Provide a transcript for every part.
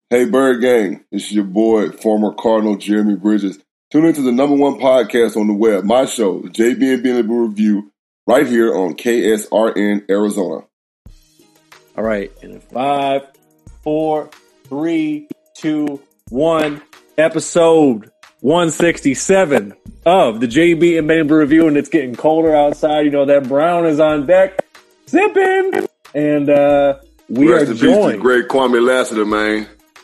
Hey, Bird Gang, it's your boy, former Cardinal Jeremy Bridges. Tune into the #1 podcast on the web, my show, JB and B Review, right here on KSRN Arizona. All right, and in 5, 4, 3, 2, 1, episode 167 of the JB and Baby Review, and it's getting colder outside. You know, that brown is on deck, sipping, and we Rest are joined. To great Kwame Lassiter, man.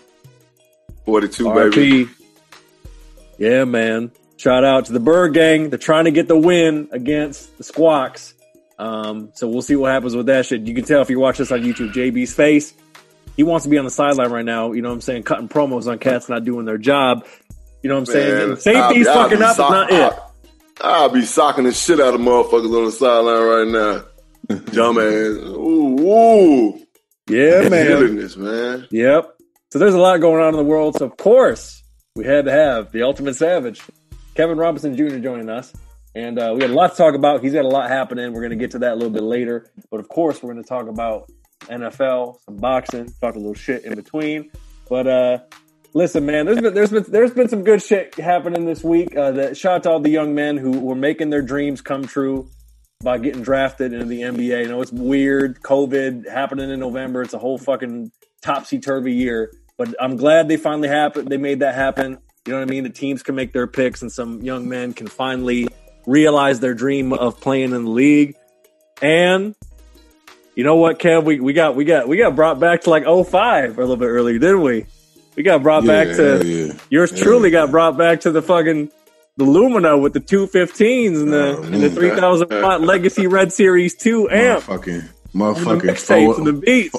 42, RP. baby. Yeah, man. Shout out to the Bird Gang. They're trying to get the win against the Squawks. So we'll see what happens with that shit. You can tell if you watch this on YouTube, JB's face. He wants to be on the sideline right now, you know what I'm saying, cutting promos on cats not doing their job. You know what I'm saying? Safety's fucking up, it's not it. I'll be socking the shit out of motherfuckers on the sideline right now. Dumbass. Ooh. Yeah, man. Feeling this, man. Yep. So there's a lot going on in the world. So, of course, we had to have the Ultimate Savage, Kevin Robinson Jr. joining us. And we had a lot to talk about. He's got a lot happening. We're going to get to that a little bit later. But, of course, we're going to talk about NFL, some boxing, talk a little shit in between. But listen, man, there's been some good shit happening this week. Shout out to all the young men who were making their dreams come true by getting drafted into the NBA. You know, it's weird. COVID happening in November. It's a whole fucking topsy-turvy year. But I'm glad they finally happened. They made that happen. You know what I mean? The teams can make their picks, and some young men can finally realize their dream of playing in the league. And you know what, Kev? We got brought back to like 05 or a little bit earlier, didn't we? We got brought back to yours truly got brought back to the Lumina with the 215s and the 3000 watt Legacy Red Series 2 amp. Motherfucking mixtapes and the beats.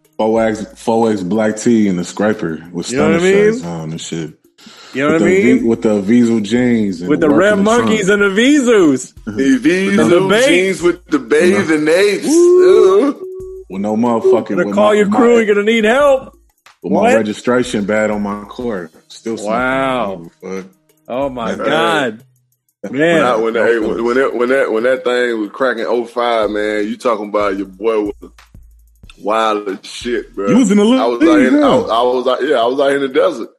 4X black tea and the scraper with stunner shirts on and shit. You know what I mean? With the Vizu jeans. And with the red monkeys and the Vizus. The Vizu jeans with the bays and apes. With no motherfucking. Gonna call your crew, you're gonna need help. With my registration badge on my car. Still wow. Oh my God. Man. When that thing was cracking 05, man, you talking about your boy was wild as shit, bro. You was in the league. I was out in the desert.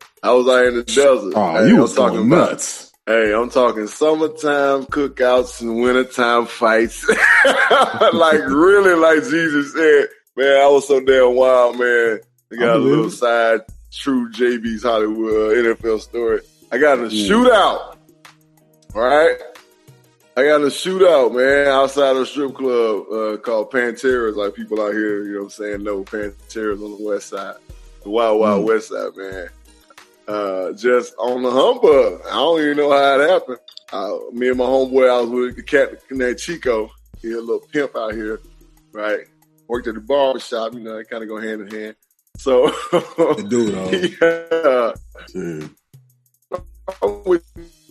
Oh, hey, you was talking nuts. I'm talking summertime cookouts and wintertime fights. Like really, like Jesus said, man, I was so damn wild, man. I got a little side true JB's Hollywood NFL story. I got in a shootout. All right. I got in a shootout, man, outside of a strip club called Panteras. Like people out here, you know what I'm saying, know Panteras on the west side. The wild west side, man. Just on the humbug. I don't even know how it happened. Me and my homeboy, I was with the cat named Chico. He a little pimp out here, right? Worked at the barbershop, you know, they kind of go hand in hand. So, they do it all. Yeah. I'm with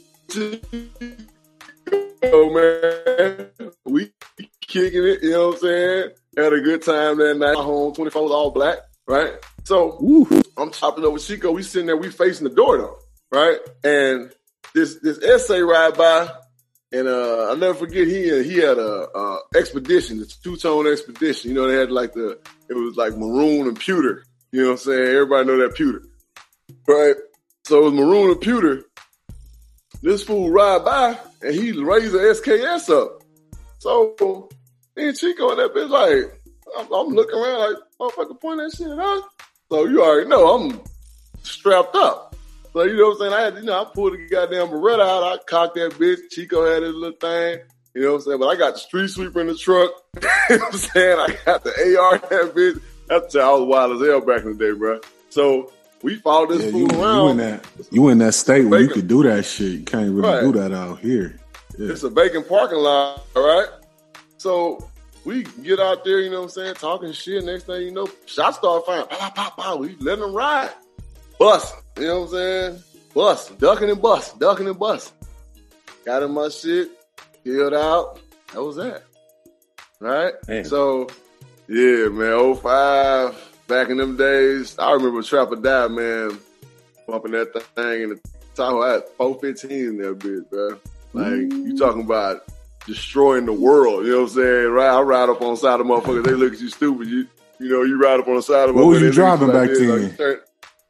Chico, man. We kicking it, you know what I'm saying? Had a good time that night. Home 24 was all black, right? So I'm chopping up with Chico. We sitting there, we facing the door though, right? And this essay ride by, and I'll never forget he had a expedition, this two-tone expedition. You know, they had it was like maroon and pewter. You know what I'm saying? Everybody know that pewter, right? So it was maroon and pewter. This fool ride by and he raised the SKS up. So me and Chico and that bitch like, I'm looking around like, motherfucker, point that shit at us. So you already know I'm strapped up. So you know what I'm saying? I pulled the goddamn Beretta out. I cocked that bitch. Chico had his little thing. You know what I'm saying? But I got the street sweeper in the truck. You know what I'm saying? I got the AR in that bitch. That's how I was wild as hell back in the day, bro. So we followed this fool around. You in that state where you could do that shit. You can't really do that out here. Yeah. It's a vacant parking lot, all right? So we get out there, you know what I'm saying, talking shit. Next thing you know, shots start firing. Pow, pow, pow. We letting them ride. Busting. You know what I'm saying? Busting. Ducking and busting. Got in my shit. Killed out. That was that. Right? Man. So, yeah, man, 05, back in them days, I remember Trap or Die, man, bumping that thing in the Tahoe. I had 415 in that bitch, bro. Like, you talking about destroying the world, you know what I'm saying? Right? I ride up on the side of motherfuckers, they look at you stupid. You know, you ride up on the side of motherfuckers. What was you driving back then?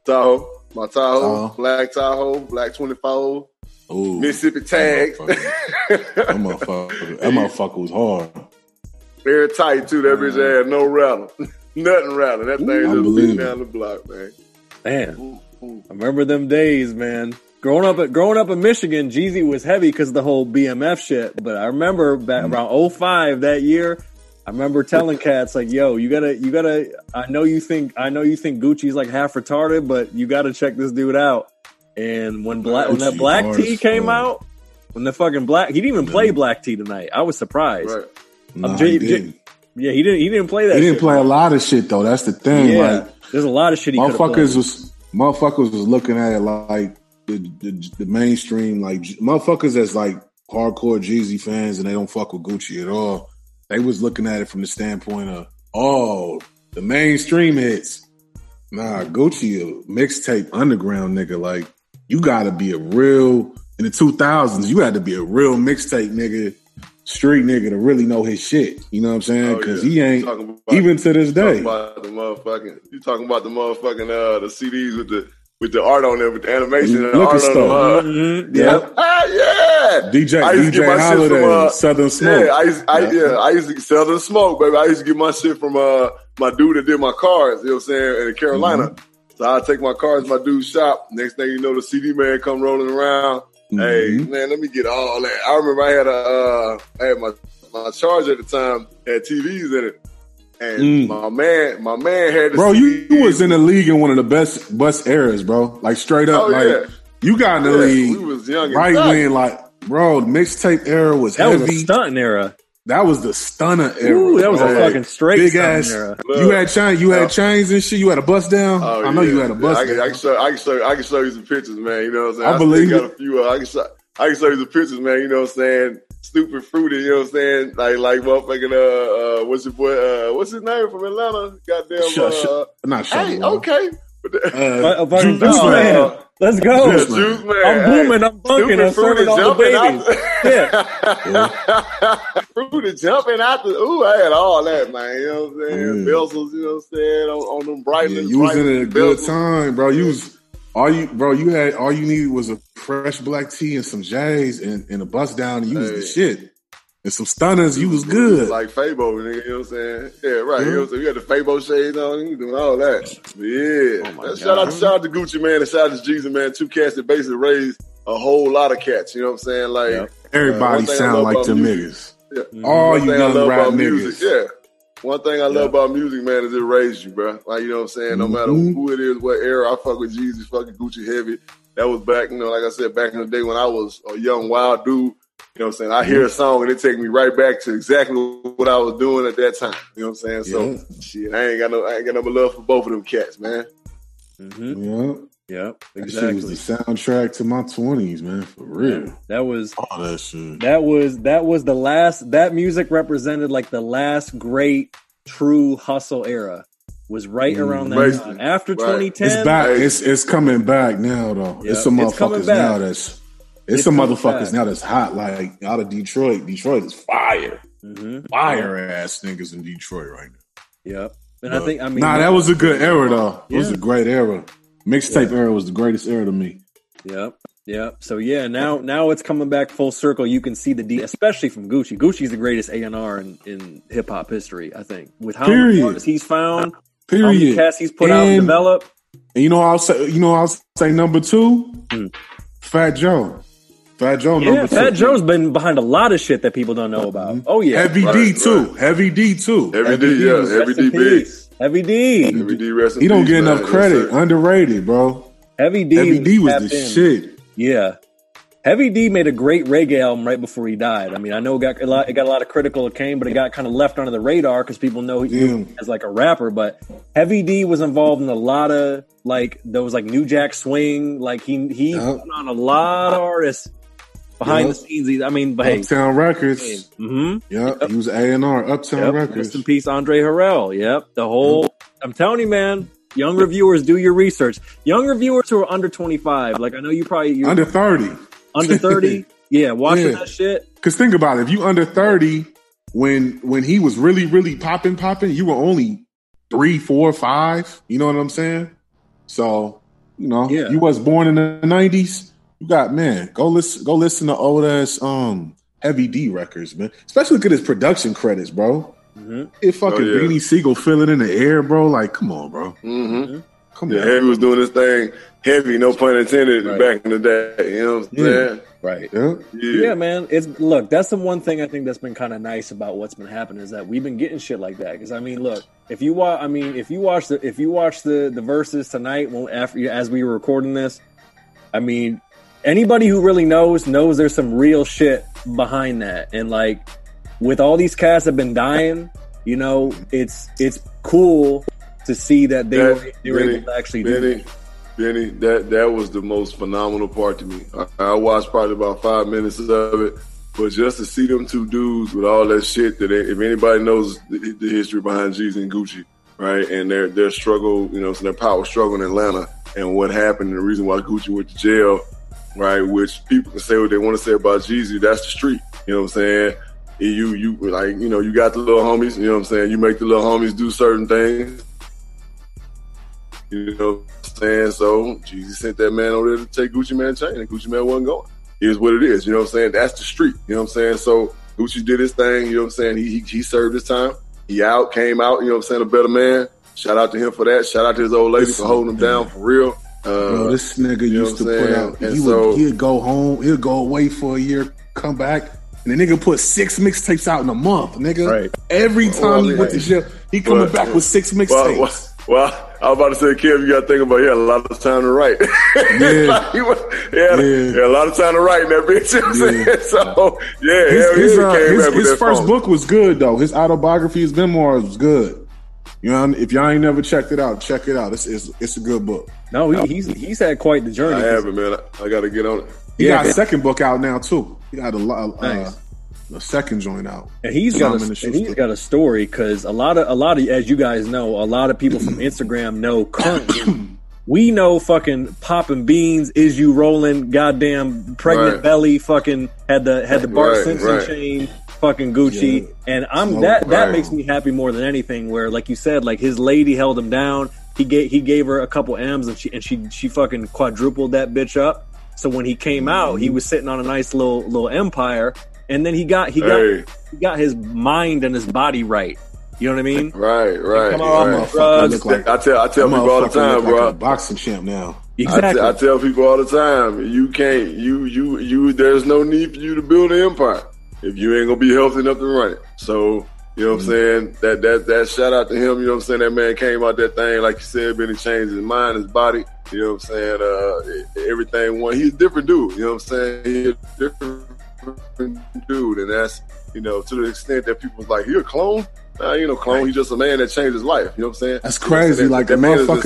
My Tahoe, black Tahoe, black 24, Mississippi tags. That motherfucker was hard. Very tight too. That bitch had no rattle, nothing rattle. That thing just beat down the block, man. Man, I remember them days, man. Growing up in Michigan, Jeezy was heavy because of the whole BMF shit. But I remember back around 05 that year, I remember telling cats like, "Yo, you gotta. I know you think Gucci's like half retarded, but you gotta check this dude out." And when that Black T came out, when the fucking he didn't even play Black T tonight. I was surprised. Right. No, he didn't. Yeah, he didn't play that. He didn't play a lot of shit though. That's the thing. Yeah, like, there's a lot of shit he motherfuckers was looking at it like the mainstream, like motherfuckers that's like hardcore Jeezy fans and they don't fuck with Gucci at all. They was looking at it from the standpoint of, the mainstream hits. Nah, Gucci a mixtape underground nigga. Like, you gotta be a real, in the 2000s, you had to be a real mixtape nigga, street nigga to really know his shit. You know what I'm saying? Because he ain't, even to this day. You talking about the motherfucking the CDs with the art on there, with the animation and the art on them. Yeah. Yeah. DJ Holiday, Southern Smoke. Yeah, I used to get Southern Smoke, baby. I used to get my shit from my dude that did my cars, you know what I'm saying, in Carolina. So I take my cars to my dude's shop. Next thing you know, the CD man come rolling around. Hey, man, let me get all that. I remember I had my Charger at the time, had TVs in it. And my man had bro, you was in the league in one of the best eras, bro. Like straight up, you got in the league. We was young right when, like, bro, the mixtape era was heavy. That was a stunting era. That was the stunner era. Ooh, that was a fucking straight big ass era. You had chains and shit. You had a bust down. I know you had a bust down. I can show you some pictures, man. You know what I'm saying? I believe got a few. I can show you some pictures, man. You know what I'm saying? Stupid Fruity, you know what I'm saying? Like motherfucking what's your boy? What's his name from Atlanta? Goddamn. Not sure. Hey, okay. Juice Man. Let's go. Yeah, Juice Man. I'm booming. I'm bunking. I'm serving all the babies. Fruity jumping out the. Ooh, I had all that, man. You know what I'm saying? Bezels, you know what I'm saying? On them Breitling. You was in a good time, bro. You needed was a fresh black tee and some J's and a bust down, and you was the shit. And some stunners, you was good. Like Fabo, nigga, you know what I'm saying? Yeah, right. You know what I'm saying? You had the Fabo shades on, you doing all that. Yeah. Shout out to Gucci, man, and shout out to Jeezy, man. Two cats that basically raised a whole lot of cats, you know what I'm saying? Like everybody sound like them niggas. Yeah. All you young rap niggas. Yeah. One thing I love about music, man, is it raised you, bro. Like, you know what I'm saying? No matter who it is, what era, I fuck with Jeezy, fucking Gucci heavy. That was back, you know, like I said, back in the day when I was a young, wild dude. You know what I'm saying? I hear a song and it take me right back to exactly what I was doing at that time. You know what I'm saying? So, shit, I ain't got no love for both of them cats, man. Yeah, exactly. That shit was the soundtrack to my 20s, man, for real. That was all that shit. That was the last. That music represented like the last great true hustle era. Was right around that time. After 2010, it's back. It's coming back now, though. It's some motherfuckers now that's. It's some motherfuckers now that's hot, like out of Detroit. Detroit is fire. Fire ass niggas in Detroit right now. Yep. And that was a good era though. It was a great era. Mixtape era was the greatest era to me. Yep. So now it's coming back full circle. You can see especially from Gucci. Gucci's the greatest A&R in hip hop history, I think. With how many artists he's found, how many cats he's put out and developed. And I'll say number 2, Fat Joe. Fat Joe, number 2. Fat Joe's been behind a lot of shit that people don't know about. Oh yeah, Heavy D too. Heavy D too. Heavy D, Heavy D big. Heavy D. He don't get enough credit. Underrated, bro. Heavy D was the shit. Yeah. Heavy D made a great reggae album right before he died. I mean, I know it got a lot of critical acclaim, but it got kind of left under the radar because people know him as like a rapper. But Heavy D was involved in a lot of like those like New Jack Swing. Like he put on a lot of artists behind the scenes. I mean, but Uptown Records. He was A&R. Uptown Records. Rest in peace, Andre Harrell. Yep, the whole. I'm telling you, man. Young reviewers, do your research. Young reviewers who are under 25, like I know you're under 30. Under 30, watching that shit. Because think about it, if you under 30, when he was really, really popping, you were only 3, 4, 5. You know what I'm saying? So You know, you was born in the 90s. You got, man, go listen to old ass Heavy D records, man. Especially look at his production credits, bro. Mm-hmm. It fucking Beanie Siegel feeling in the air, bro. Like, come on, bro. Mm-hmm. Come on. Heavy was doing this thing heavy, no pun intended, back in the day. You know what I'm saying? Right. Yeah, man. Look, that's the one thing I think that's been kind of nice about what's been happening is that we've been getting shit like that. Because I mean, look, if you watch the verses tonight, as we were recording this, I mean, anybody who really knows there's some real shit behind that. And like, with all these cats have been dying, you know, it's cool to see that they were able to actually do it. Benny, that was the most phenomenal part to me. I watched probably about 5 minutes of it, but just to see them two dudes with all that shit that if anybody knows the history behind Jeezy and Gucci, right, and their struggle, you know, so their power struggle in Atlanta and what happened and the reason why Gucci went to jail, right, which people can say what they want to say about Jeezy, that's the street, you know what I'm saying? You like, you know, you got the little homies, you know what I'm saying? You make the little homies do certain things. You know what I'm saying? So Jeezy sent that man over there to take Gucci Mane chain, and Gucci Mane wasn't going. Here's what it is. You know what I'm saying? That's the street. You know what I'm saying? So Gucci did his thing. You know what I'm saying? He served his time. He came out. You know what I'm saying? A better man. Shout out to him for that. Shout out to his old lady for holding him down for real. Bro, this nigga used to put out. He'd go home. He'd go away for a year, come back. And the nigga put 6 mixtapes out in a month, nigga. Right. Every time he went to jail, he coming back with 6 mixtapes. Well, I was about to say, Kev, you got to think about, he had a lot of time to write. Yeah. He had a lot of time to write in that bitch. You know what I'm saying? So, his first book was good, though. His autobiography, his memoirs was good. You know, if y'all ain't never checked it out, check it out. It's a good book. No, he's had quite the journey. I haven't, man. I got to get on it. He got a second book out now, too. He got a second joint out. And he's got a story because a lot of, as you guys know, a lot of people from Instagram know currently. We know fucking popping beans, is you rolling, goddamn pregnant belly, fucking had the Bart Simpson chain, fucking Gucci, and that makes me happy more than anything. Where, like you said, like his lady held him down. He gave her a couple M's and she fucking quadrupled that bitch up. So when he came out, he was sitting on a nice little empire. And then he got his mind and his body right. You know what I mean? Right. Come on, I tell people all the time, bro. Like a boxing champ now. Exactly. I tell people all the time, you can't. There's no need for you to build an empire if you ain't gonna be healthy enough to run it. So you know what I'm saying? That shout out to him. You know what I'm saying? That man came out that thing, like you said, Benny changed his mind, his body. You know what I'm saying? Everything. He's a different dude. You know what I'm saying? He's a different dude, and that's, you know, to the extent that people's like, he a clone? Nah, he ain't no clone. He's just a man that changed his life. You know what I'm saying? That's crazy. You know, like a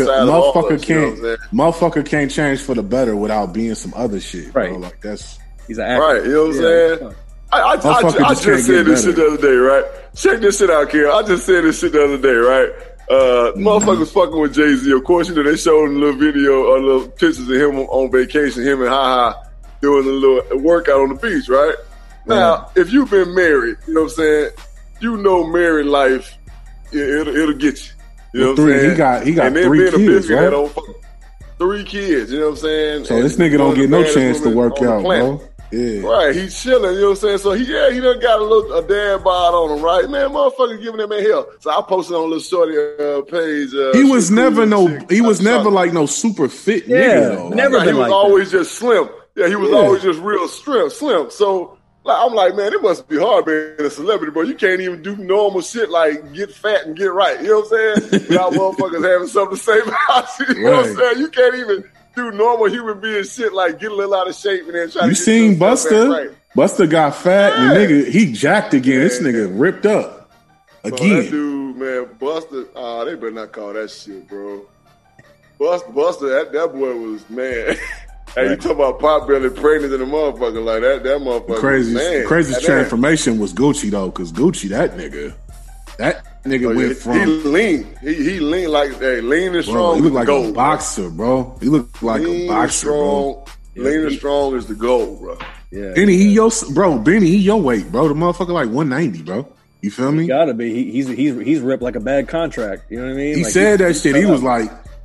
motherfucker can't change for the better without being some other shit. Right. Bro. Like he's an actor. Right. You know what I'm saying? I just said this shit the other day, right? Check this shit out, Kim. I just said this shit the other day, right? Motherfuckers fucking with Jay-Z. Of course, you know, they showed a little video or little pictures of him on vacation, him and Ha-Ha doing a little workout on the beach, right? Now, if you've been married, you know what I'm saying, you know married life, it'll get you. You know what I'm saying? He got 3 kids, right? 3 kids, you know what I'm saying? So this nigga don't get no chance to work out, bro. Yeah. Right, he's chilling, you know what I'm saying? So he done got a dad bod on him, right? Man, motherfucker giving that man hell. So I posted on a little shorty page. He was never like no super fit nigga though. Never been he was always just slim. Yeah, he was always just real slim. So I'm like, man, it must be hard being a celebrity, bro. You can't even do normal shit like get fat and get right. You know what I'm saying? Without motherfuckers having something to say about you. You know what I'm saying? You can't even do normal human being shit like get a little out of shape and then try to get seen Buster? Right. Buster got fat and nigga, he jacked again. Man. This nigga ripped up again. Bro, that dude, man, Buster, they better not call that shit, bro. Buster, that boy was, man. Hey, you talking about pot belly pregnant and a motherfucker like that motherfucker. Crazy transformation was Gucci though, because Gucci, that nigga went from he lean. He lean like lean and strong. He looked like a boxer, bro. He looked like a boxer, bro. Lean and strong is the goal, bro. Yeah. Benny, he your weight, bro. The motherfucker like 190, bro. You feel me? He gotta be. He's ripped like a bad contract. You know what I mean? He said that shit. He was like,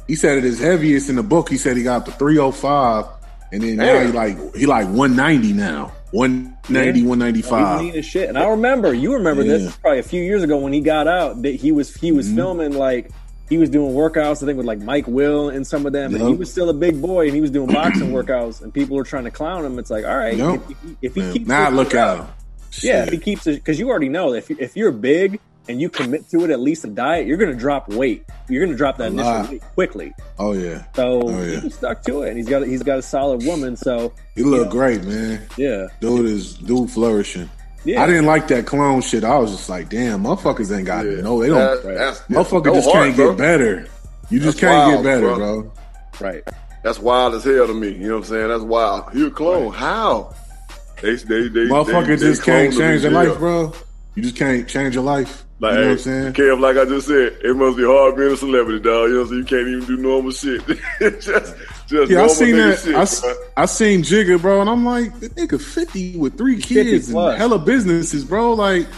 he said at his heaviest in the book, he said he got up to 305, and then now he like 190 now. 190, 195. He's lean as shit. And I remember, this is probably a few years ago when he got out, that he was filming, like, he was doing workouts, I think, with like Mike Will and some of them. And he was still a big boy, and he was doing boxing workouts, and people were trying to clown him. It's like, all right, if he keeps now look at him. Yeah, if he keeps it, because you already know that if you're big and you commit to it, at least a diet, you're going to drop weight. You're going to drop that initial weight quickly. Oh yeah. So he stuck to it, and he's got a solid woman. So he look great, man. Yeah, dude flourishing. Yeah. I didn't like that clone shit. I was just like, damn, motherfuckers ain't got they don't. Motherfuckers just can't get better. You just can't get better, bro. Right. That's wild as hell to me. You know what I'm saying? That's wild. You a clone? Right. How? They motherfuckers just can't change their life, bro. You just can't change your life. Like, you know what I'm saying? Kev, like I just said, it must be hard being a celebrity, dog. You know what I'm saying? You can't even do normal shit. just I seen that. Shit, I seen Jigga, bro, and I'm like, the nigga 50 with 3 kids and hella businesses, bro. Like,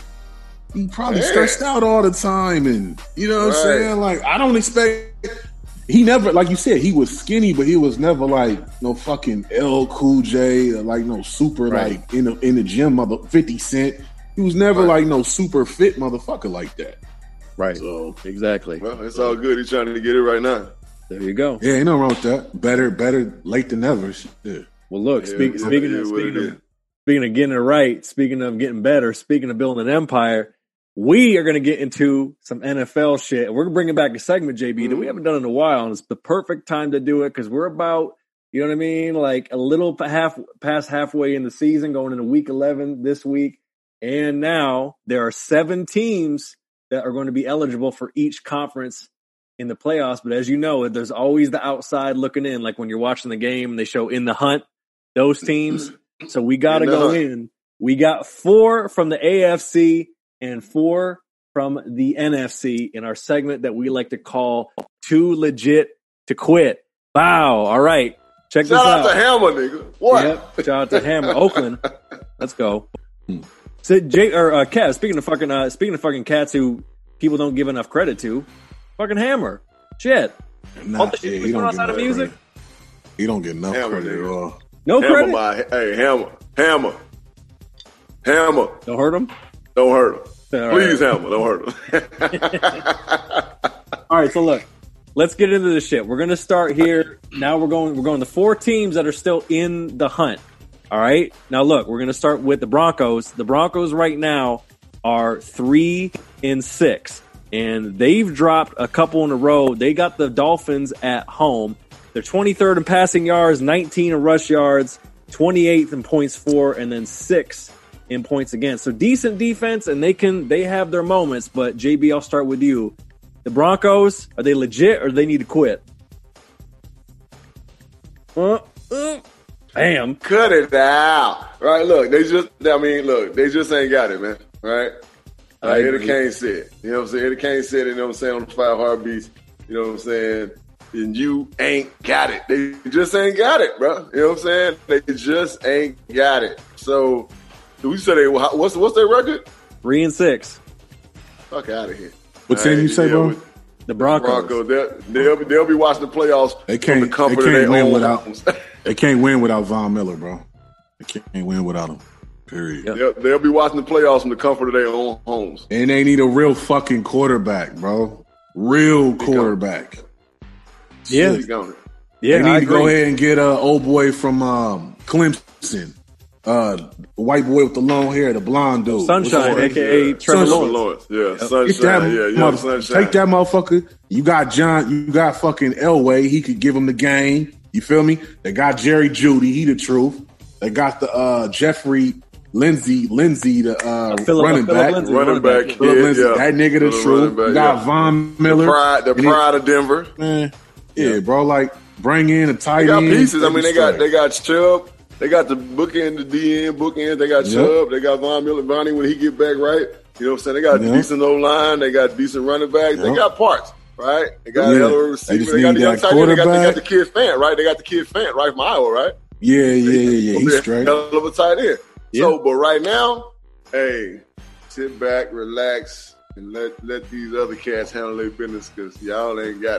he probably stressed out all the time, and you know what I'm saying? Like, I don't expect. He never, like you said, he was skinny, but he was never like no fucking L Cool J or like no super like in the gym 50 Cent. He was never like no super fit motherfucker like that. Right. So exactly. Well, it's all good. He's trying to get it right now. There you go. Yeah, ain't no wrong with that. Better late than never. Yeah. Well, look, speaking of getting it right, speaking of getting better, speaking of building an empire, we are going to get into some NFL shit. We're going to bring it back a segment, JB, that we haven't done in a while, and it's the perfect time to do it because we're about, you know what I mean, like a little past halfway in the season, going into week 11 this week. And now there are 7 teams that are going to be eligible for each conference in the playoffs. But as you know, there's always the outside looking in, like when you're watching the game and they show in the hunt, those teams. So we got to go in. We got 4 from the AFC and 4 from the NFC in our segment that we like to call Too Legit to Quit. Wow. All right. Check this out. Shout out to Hammer, nigga. What? Yep. Shout out to Hammer. Oakland. Let's go. So Kev, speaking of fucking cats who people don't give enough credit to, fucking Hammer. Shit. Nah, all the shit he don't outside of music. Credit. He don't get enough credit at all. No Hammer, credit? Hammer. Don't hurt him? Don't hurt him. Please, right. Hammer, don't hurt him. All right, so look. Let's get into this shit. We're going to start here. Now we're going to 4 teams that are still in the hunt. All right. Now look, we're going to start with the Broncos. The Broncos right now are 3-6, and they've dropped a couple in a row. They got the Dolphins at home. They're 23rd in passing yards, 19 in rush yards, 28th in points for, and then 6th in points against. So decent defense, and they have their moments. But JB, I'll start with you. The Broncos, are they legit or do they need to quit? Damn. Cut it out. Right, look, they just ain't got it, man. Right? Eddie Kane said. You know what I'm saying? Eddie Kane said it, you know what I'm saying, on the 5 Heartbeats. You know what I'm saying? And you ain't got it. They just ain't got it, bro. You know what I'm saying? They just ain't got it. So, we say what's their record? 3-6. Fuck out of here. What team you say, bro? The Broncos. They'll be watching the playoffs from the comfort of their own homes. They can't win without Von Miller, bro. They can't win without him. Period. Yep. They'll be watching the playoffs from the comfort of their own homes. And they need a real fucking quarterback, bro. Real quarterback. Yeah. They need to go ahead and get old boy from Clemson. White boy with the long hair, the blonde dude. Sunshine, a.k.a. Trevor Lawrence. Yeah, Sunshine. Sunshine. Take that motherfucker. You got fucking Elway. He could give him the game. You feel me? They got Jerry Jeudy. He the truth. They got the Jeffrey Lindsey, the running back. Running back. That nigga the truth. You got Von Miller. The pride of Denver. Man, bro. Like, bring in a tight end. They got pieces. I mean, they got Chubb. They got the bookend, the DN bookend. They got Chubb. They got Von Miller, Vonnie when he get back right. You know what I'm saying? They got decent O-line. They got decent running backs. They got parts, right? They got a receiver. They got the young tight end. They got the kid Fant, right? They got the kid Fant right from Iowa, right? Yeah. He's straight. Hell of a tight end. Yeah. So, but right now, hey, sit back, relax, and let these other cats handle their business because y'all ain't got it.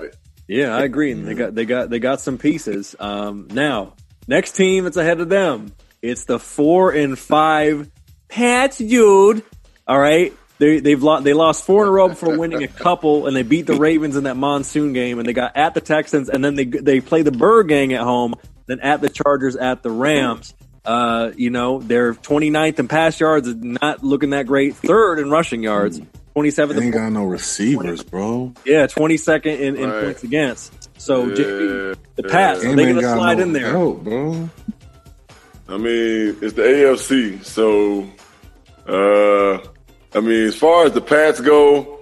Yeah, I agree. And they got some pieces. Now, next team that's ahead of them, it's the 4-5 Pats, dude. All right. They lost 4 in a row before winning a couple, and they beat the Ravens in that monsoon game, and they got at the Texans, and then they play the Burr gang at home, then at the Chargers, at the Rams. They're 29th in pass yards, not looking that great. 3rd in rushing yards, 27th. They ain't got no receivers, bro. Yeah, 22nd in points against. So the Pats, are they going to slide in there? Help, bro. I mean, it's the AFC, so. As far as the Pats go,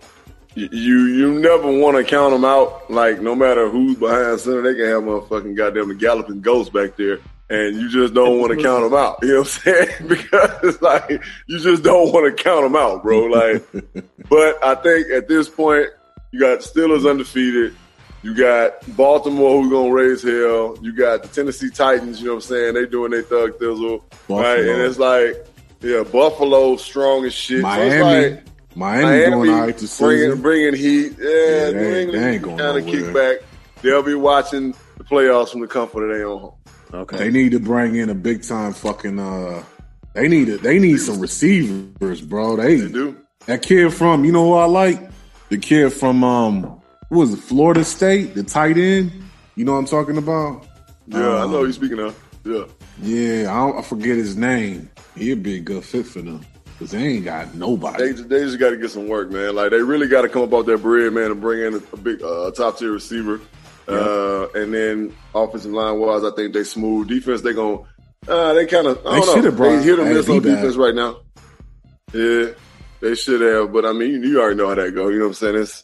you never want to count them out. Like, no matter who's behind center, they can have motherfucking goddamn the galloping ghost back there, and you just don't want to count them out. You know what I'm saying? Because, like, you just don't want to count them out, bro. Like, but I think at this point, you got Steelers undefeated. You got Baltimore who's going to raise hell. You got the Tennessee Titans, you know what I'm saying? They doing their thug thizzle. Right? And it's like, yeah, Buffalo strong as shit. Miami, so it's like, Miami going all right to season. Bringing heat. Yeah, New England kind of kick back. They'll be watching the playoffs from the comfort of their own home. Okay. They need to bring in a big time fucking. They need some receivers, bro. They do. That kid from, you know who I like? The kid from what was it, Florida State, the tight end. You know what I'm talking about? Yeah, I know who you're speaking of. Yeah. Yeah, I forget his name. He'd be a good fit for them because they ain't got nobody. They just got to get some work, man. Like, they really got to come up off their bread, man, and bring in a big top tier receiver. Yeah. And then offensive line wise, I think they smooth. Defense, they kind of I don't know. They hit or miss on defense right now. Yeah, they should have. But I mean, you already know how that goes. You know what I'm saying?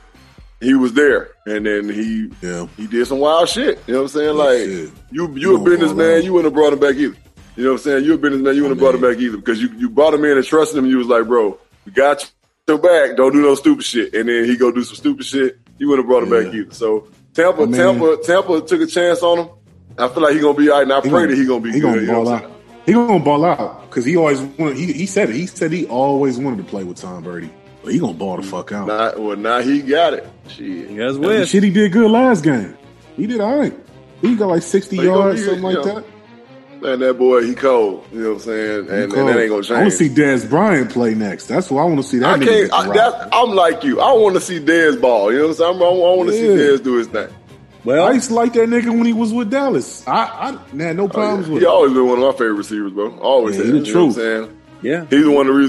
He was there, and then he did some wild shit. You know what I'm saying? Like, you a businessman, you wouldn't have brought him back either. You know what I'm saying? You a businessman, you wouldn't have brought him back either because you brought him in and trusted him. And you was like, bro, we got your back. Don't do no stupid shit. And then he go do some stupid shit. You wouldn't have brought him back either. So Tampa took a chance on him. I feel like he's gonna be all right, and I pray that he's gonna be good. Gonna ball out. He gonna ball out because he always wanted. He said it. He said he always wanted to play with Tom Brady. But he gonna ball the fuck out. Now he got it. Shit. He has win. Shit, he did good last game. He did all right. He got like 60 yards, something like that. Man, that boy, he cold. You know what I'm saying? And that ain't gonna change. I want to see Dez Bryant play next. That's what I want to see. I'm like you. I want to see Dez ball. You know what I'm saying? I want to see Dez do his thing. Well, I used to like that nigga when he was with Dallas. I had no problems with him. He always been one of my favorite receivers, bro. Always had. He's the truth. You know what I'm saying? Yeah, he's only one of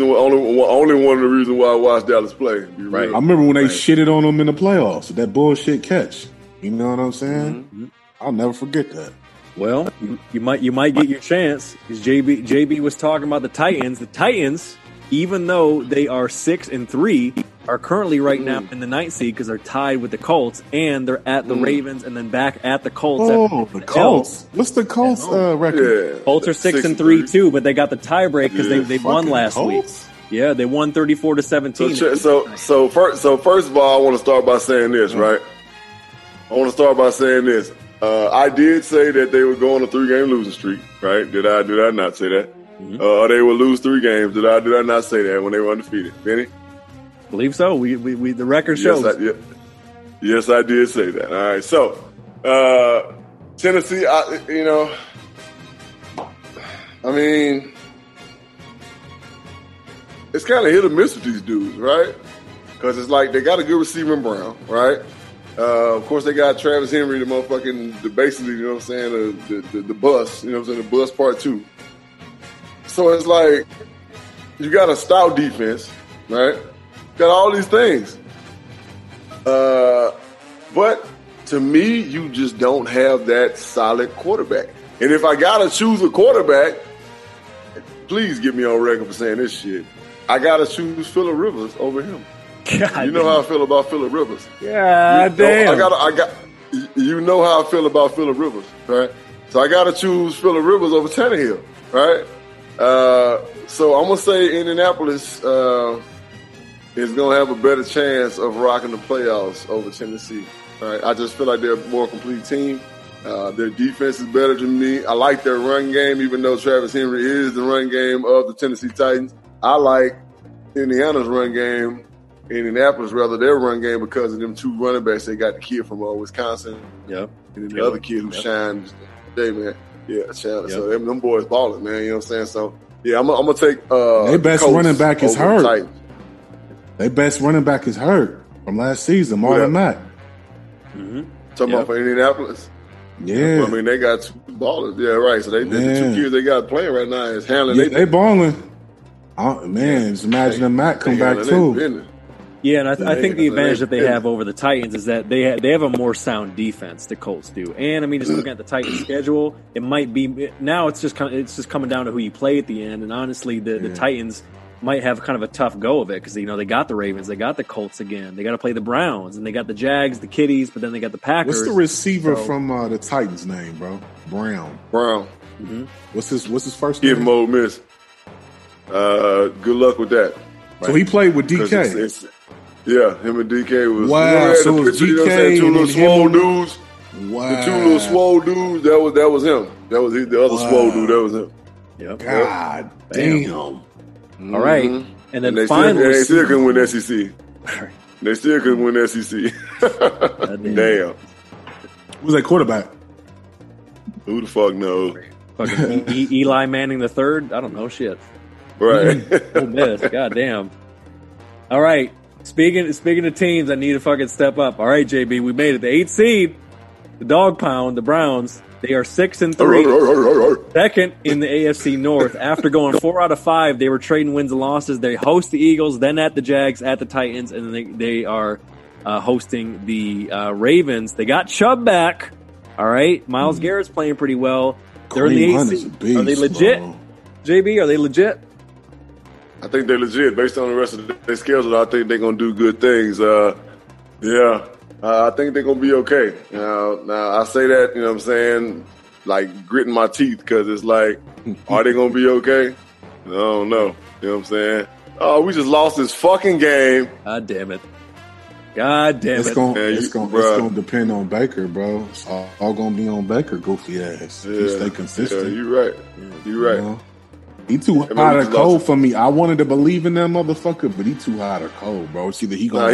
the reasons why I watched Dallas play. Right. I remember when they shitted on him in the playoffs. That bullshit catch. You know what I'm saying? Mm-hmm. I'll never forget that. Well, you might get your chance because JB was talking about the Titans. The Titans, even though they are 6-3, are currently right now in the 9th seed because they're tied with the Colts, and they're at the Ravens and then back at the Colts. Oh, the Colts! What's the Colts record? Yeah. Colts are 6-3 too, but they got the tiebreak because they won last week. Yeah, they won 34-17. So first of all, I want to start by saying this, right? I want to start by saying this. I did say that they would go on a 3-game losing streak, right? Did I not say that? Mm-hmm. They would lose 3 games. Did I not say that when they were undefeated? Benny? I believe so. We the record shows. Yes, I did say that. All right. So, Tennessee, it's kind of hit or miss with these dudes, right? Because it's like they got a good receiver in Brown, right? Of course, they got Travis Henry, basically, you know what I'm saying, the bus, you know what I'm saying, the bus part 2. So it's like you got a stout defense, right? Got all these things. But to me, you just don't have that solid quarterback. And if I got to choose a quarterback, please get me on record for saying this shit. I got to choose Phillip Rivers over him. God you know how I feel about Phillip Rivers. God damn. You know how I feel about Phillip Rivers, right? So I got to choose Phillip Rivers over Tannehill, right? So I'm going to say Indianapolis is going to have a better chance of rocking the playoffs over Tennessee. Right? I just feel like they're a more complete team. Their defense is better than me. I like their run game, even though Travis Henry is the run game of the Tennessee Titans. I like Indiana's run game Indianapolis, rather their run game because of them two running backs. They got the kid from Wisconsin, Yep, and then the other kid who shined today, man. Yeah, so them boys balling, man. You know what I'm saying? So yeah, I'm gonna take. Their best Colts running back is over the hurt. Titans. Their best running back is hurt from last season, Marlon Mack. Talking about for Indianapolis. Yeah, I mean they got two ballers. Yeah, right. So the two kids they got playing right now is Hamlin. They balling. Man, just imagine if Matt come back too. Yeah, and I think the advantage that they have over the Titans is that they have a more sound defense. The Colts do, and I mean, just looking at the Titans' schedule, it might be now. It's just coming down to who you play at the end. And honestly, the Titans might have kind of a tough go of it because they got the Ravens, they got the Colts again, they got to play the Browns, and they got the Jags, the Kitties, but then they got the Packers. What's the receiver from the Titans' name, bro? Brown. Mm-hmm. What's his first name? Give him Ole Miss. Good luck with that. So he played with DK. Yeah, him and DK was. Wow, so it was DK, you know what I'm saying? Two little swole dudes. Wow. The two little swole dudes. That was him. That was the other swole dude. That was him. Yep. God damn. All right, and then they finally, still couldn't win SEC. They still couldn't win SEC. Damn. Who's that quarterback? Who the fuck knows? Fucking Eli Manning the third. I don't know shit. Right. Ole Miss. God damn. All right. Speaking of teams, I need to fucking step up. All right, JB, we made it. The 8th seed, the Dog Pound, the Browns. They are 6-3, second in the AFC North. After going 4 out of 5, they were trading wins and losses. They host the Eagles, then at the Jags, at the Titans, and then they are hosting the Ravens. They got Chubb back. All right, Myles Garrett's playing pretty well. They're in the 8th seed. Are they legit? Bro. JB, are they legit? I think they're legit. Based on the rest of their schedule, I think they're going to do good things. I think they're going to be okay. Now, I say that, you know what I'm saying, like gritting my teeth because it's like, are they going to be okay? I don't know. You know what I'm saying? Oh, we just lost this fucking game. God damn it. It's going to depend on Baker, bro. It's all going to be on Baker, goofy ass. Yeah, he stay consistent. Yeah, you're right. You're right. You know? He too hot or cold for me. I wanted to believe in that motherfucker, but he too hot or cold, bro. It's either he going.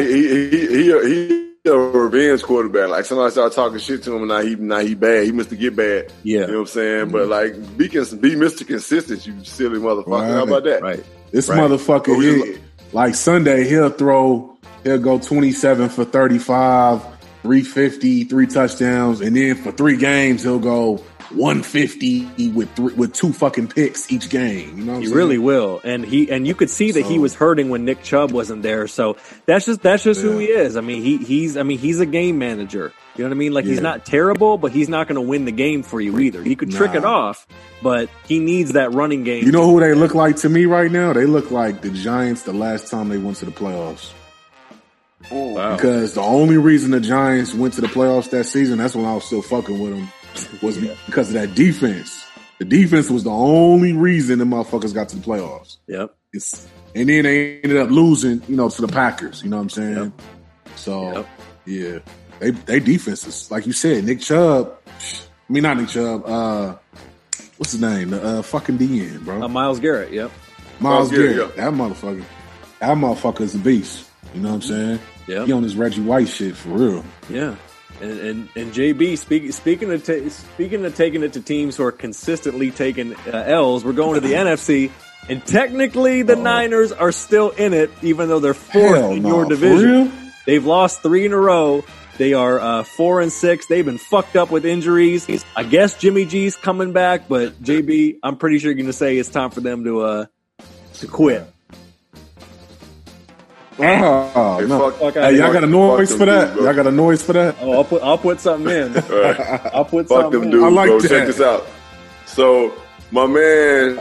He a revenge quarterback. Like somebody started talking shit to him, and now he bad. He must get bad. Yeah, you know what I'm saying. But like, be Mr. Consistent, you silly motherfucker. Right. How about that? Right. This motherfucker, like Sunday, he'll go 27 for 35, 350, 3 touchdowns, and then for 3 games he'll go 150 with 2 fucking picks each game. You know what I'm saying? Really will. And you could see that he was hurting when Nick Chubb wasn't there. So that's just who he is. I mean, he's a game manager. You know what I mean? Like he's not terrible, but he's not going to win the game for you either. He could trick it off, but he needs that running game. You know who they look like to me right now? They look like the Giants the last time they went to the playoffs. Oh, wow. Because the only reason the Giants went to the playoffs that season, that's when I was still fucking with them, was because of that defense. The defense was the only reason the motherfuckers got to the playoffs. Yep. And then they ended up losing, to the Packers. You know what I'm saying? Yep. So, yeah. They defenses, like you said, Nick Chubb. I mean, not Nick Chubb. What's his name? Fucking DN, bro. Myles Garrett, yep. Myles Garrett. Yep. That motherfucker's a beast. You know what I'm saying? Yeah. He on this Reggie White shit for real. Yeah. And JB, speaking of taking it to teams who are consistently taking L's, we're going to the NFC, and technically the Niners are still in it, even though they're 4th in your division. They've lost 3 in a row. They are 4-6. They've been fucked up with injuries. I guess Jimmy G's coming back, but JB, I'm pretty sure you're going to say it's time for them to quit. Oh, no. Hey, y'all got a noise for that? Y'all got a noise for that? Oh, I'll put something in. Right. I'll put fuck something them in. dudes, I like bro. that. Check this out. So, my man,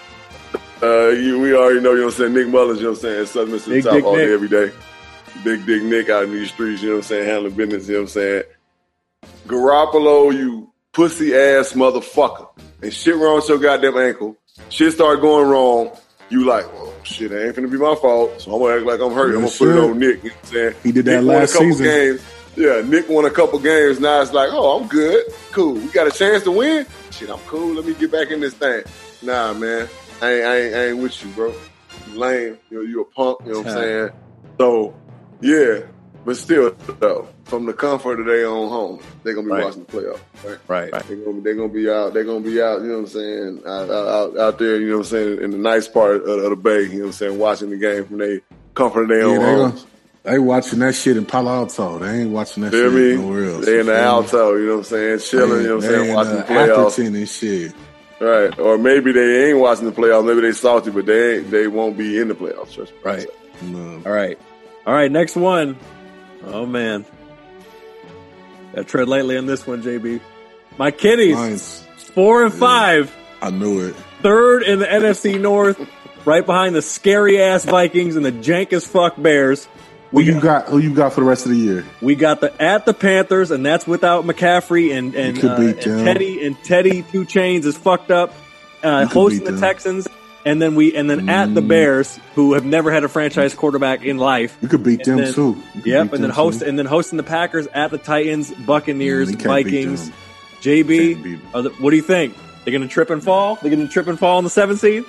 we already know, you know what I'm saying, Nick Mullins, you know what I'm saying, Southern Mississippi Top all day, every day. Big Dick Nick out in these streets, you know what I'm saying, handling business, you know what I'm saying. Garoppolo, you pussy ass motherfucker. And shit wrong with your goddamn ankle. Shit started going wrong. You like, well, shit, it ain't finna be my fault. So I'm gonna act like I'm hurt. I'm gonna put it on Nick. You know what I'm saying? He did that Nick last season. Games. Yeah, Nick won a couple games. Now it's like, oh, I'm good. Cool. We got a chance to win? Shit, I'm cool. Let me get back in this thing. Nah, man. I ain't with you, bro. You lame. You a punk. You know what I'm saying? So Yeah, but still, though, from the comfort of their own home, they're gonna be watching the playoffs. Right. They're gonna be out. They're gonna be out. You know what I'm saying? Out there. You know what I'm saying? In the nice part of the bay. You know what I'm saying? Watching the game from the comfort of their own homes. They watching that shit in Palo Alto. They ain't watching that shit nowhere else. They in the Alto. You know what I'm saying? Chilling. You know what I'm saying? Watching the playoffs and shit. Right. Or maybe they ain't watching the playoffs. Maybe they salty, but they won't be in the playoffs. Trust me. Right. No. All right. Next one. Oh man. Gotta tread lightly on this one, JB. My Kitties, 4-5. I knew it. Third in the NFC North, right behind the scary ass Vikings and the jank as fuck Bears. Who you got for the rest of the year? We got the Panthers, and that's without McCaffrey and Teddy. And Teddy 2 Chainz is fucked up. Hosting the Texans, and then at the Bears, who have never had a franchise quarterback in life. You could beat them too. Yep, and then hosting the Packers at the Titans, Buccaneers, Vikings. JB, what do you think? They're going to trip and fall? They're going to trip and fall in the 7th seed?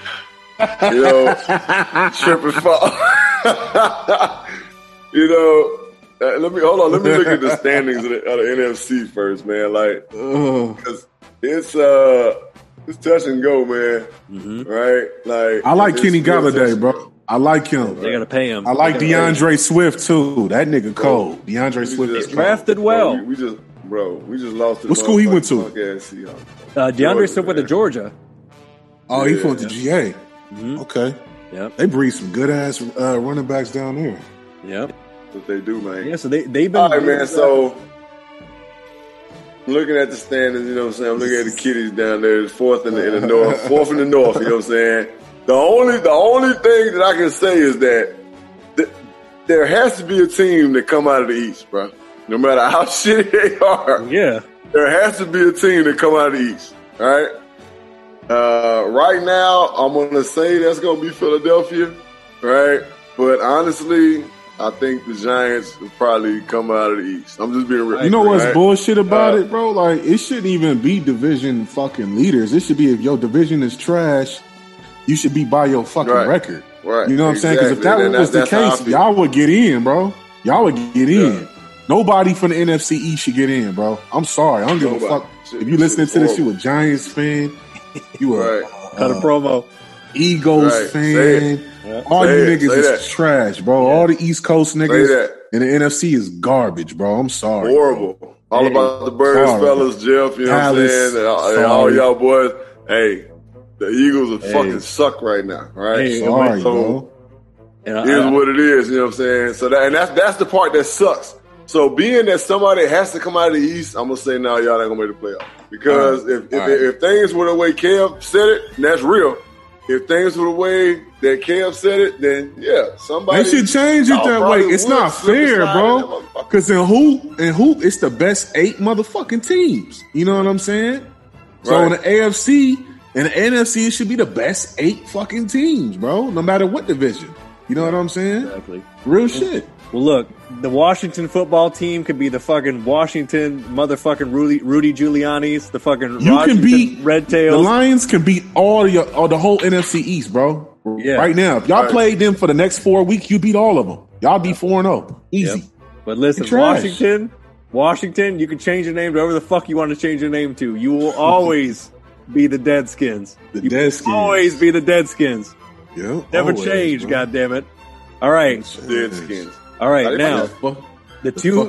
Trip and fall. Let me look at the standings of the NFC first, man. Like, because it's touch and go, man. Mm-hmm. Right? Like, I like Kenny Golladay, bro. I like him. They gotta pay him. I like DeAndre Swift too. That nigga cold. DeAndre Swift is drafted well. We just lost. To what school he went to? DeAndre Swift went to Georgia. Oh, he went to GA. Mm-hmm. Okay. Yep. They breed some good ass running backs down there. Yep. That's what they do, man. Yeah, so they've been. All right, man. So looking at the standings, you know what I'm saying? I'm looking at the Kitties down there. It's fourth in the north. Fourth in the north, you know what I'm saying? The only thing that I can say is that there has to be a team that come out of the East, bro. No matter how shitty they are. Yeah. There has to be a team that come out of the East. All right? Right now, I'm going to say that's going to be Philadelphia. Right? But honestly, I think the Giants will probably come out of the East. I'm just being real. You know what's bullshit about it, bro? Like, it shouldn't even be division fucking leaders. It should be if your division is trash, you should be by your fucking record. Right. You know what I'm saying? Because if that was the case, y'all would get in, bro. Y'all would get in. Nobody from the NFC East should get in, bro. I'm sorry. I don't give a fuck. If you listening to this, you a Giants fan. You a cut a promo. Eagles fan. All you niggas is trash, bro. All the East Coast niggas and the NFC is garbage, bro. I'm sorry. Horrible. All about the birds, fellas, Jeff. You know what I'm saying? And all y'all boys. Hey, the Eagles are fucking suck right now, right? Hey, sorry, bro. Here's what it is. You know what I'm saying? So that's the part that sucks. So being that somebody has to come out of the East, I'm gonna say now y'all ain't gonna make the playoff because if things were the way Kev said it, and that's real. If things were the way that Kev said it, then somebody they should change it that way. It's not fair, bro. Because in hoop, it's the best 8 motherfucking teams. You know what I'm saying? So in the AFC and the NFC, it should be the best 8 fucking teams, bro. No matter what division. You know what I'm saying? Exactly. Real shit. Well, look, the Washington football team could be the fucking Washington motherfucking Rudy Giuliani's, the fucking Washington Red Tails. The Lions can beat all the whole NFC East, bro. Yeah. Right now, if y'all played them for the next 4 weeks, you beat all of them. Y'all be 4-0, easy. Yep. But listen, Washington, you can change your name to whatever the fuck you want to change your name to. You will always be the Deadskins. Always be the Deadskins. Yeah, never change. God damn it! All right, Deadskins. All right, now the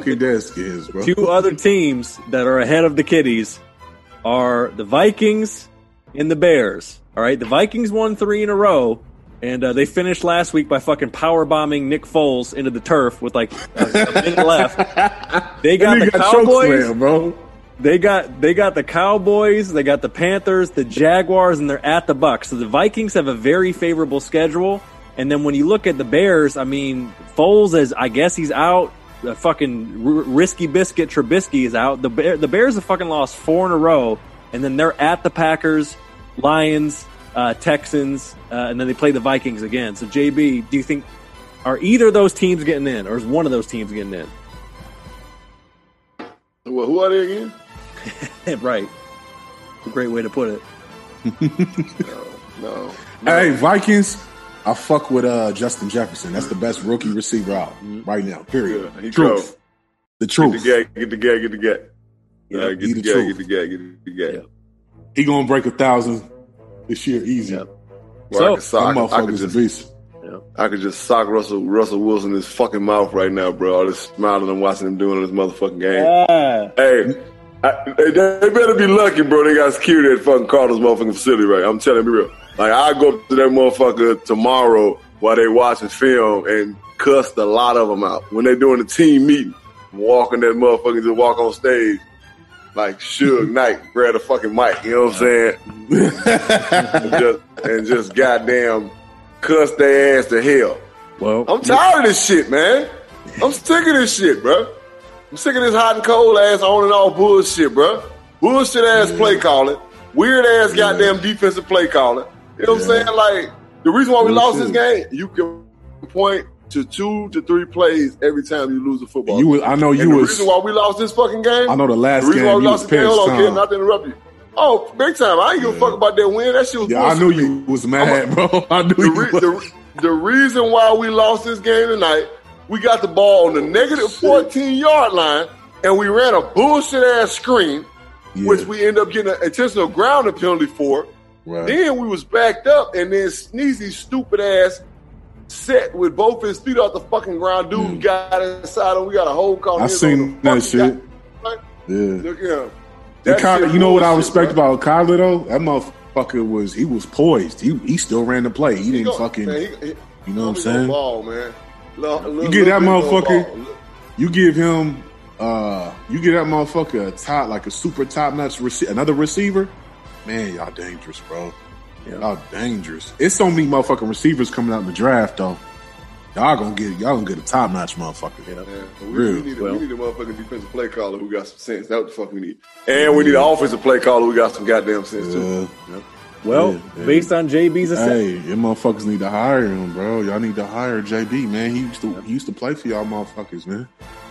two other teams that are ahead of the Kitties are the Vikings and the Bears. All right, the Vikings won 3 in a row, and they finished last week by fucking power bombing Nick Foles into the turf with like a minute left. They got the Cowboys, bro. They got the Cowboys, they got the Panthers, the Jaguars, and they're at the Bucs. So the Vikings have a very favorable schedule. And then when you look at the Bears, I mean, Foles I guess he's out. The fucking risky biscuit Trubisky is out. The Bears have fucking lost 4 in a row, and then they're at the Packers, Lions, Texans, and then they play the Vikings again. So JB, do you think are either of those teams getting in, or is one of those teams getting in? Well, who are they again? Right, a great way to put it. No. Hey, Vikings. I fuck with Justin Jefferson. That's the best rookie receiver out right now. Period. Yeah, Truth. The truth. Get the gag. Get the gag. He gonna break 1,000 this year easy. Yep. Well, So I could just sock Russell Wilson in his fucking mouth right now, bro. I just smiling and watching him doing this motherfucking game. Hey, they better be lucky, bro. They got security at fucking Cardinals motherfucking facility, right? I'm telling you real. Like, I go up to that motherfucker tomorrow while they watching film and cuss a lot of them out. When they doing the team meeting, walking that motherfucker to walk on stage like Suge Knight, grab the fucking mic, you know what I'm saying? and just goddamn cuss their ass to hell. Well, I'm tired of this shit, man. I'm sick of this shit, bro. I'm sick of this hot and cold ass on and off bullshit, bro. Bullshit ass play calling, weird ass goddamn defensive play calling. You know what I'm saying? Like, the reason why we lost this game, you can point to 2 to 3 plays every time you lose a football game. The reason why we lost this fucking game, I know the last game. The reason why we lost the game, hold on, Tom. kid, not to interrupt you. Oh, big time. I ain't give a fuck about that win. That shit was bullshit. I knew you was mad, bro. I knew you was. The reason why we lost this game tonight, we got the ball on the negative 14-yard line, and we ran a bullshit-ass screen, which we ended up getting an intentional grounding penalty for. Right. Then we was backed up, and then Sneezy's stupid-ass set with both his feet off the fucking ground. Dude got inside him. We got a whole call. I seen that shit. Look at him. You know what I respect about Kyler though? That motherfucker was poised. He still ran the play. He didn't fucking. You know what I'm saying? Ball, man. You give that motherfucker. You give him. You give that motherfucker a super top notch another receiver. Man, y'all dangerous, bro. Y'all dangerous. It's so many motherfucking receivers coming out in the draft though. Y'all gonna get a top notch motherfucker. We need a motherfucking defensive play caller who got some sense. That's what the fuck we need. And we need an offensive play caller who got some goddamn sense too. Well, based on JB's assessment, you motherfuckers need to hire him, bro. Y'all need to hire JB, man. He used to play for y'all motherfuckers, man.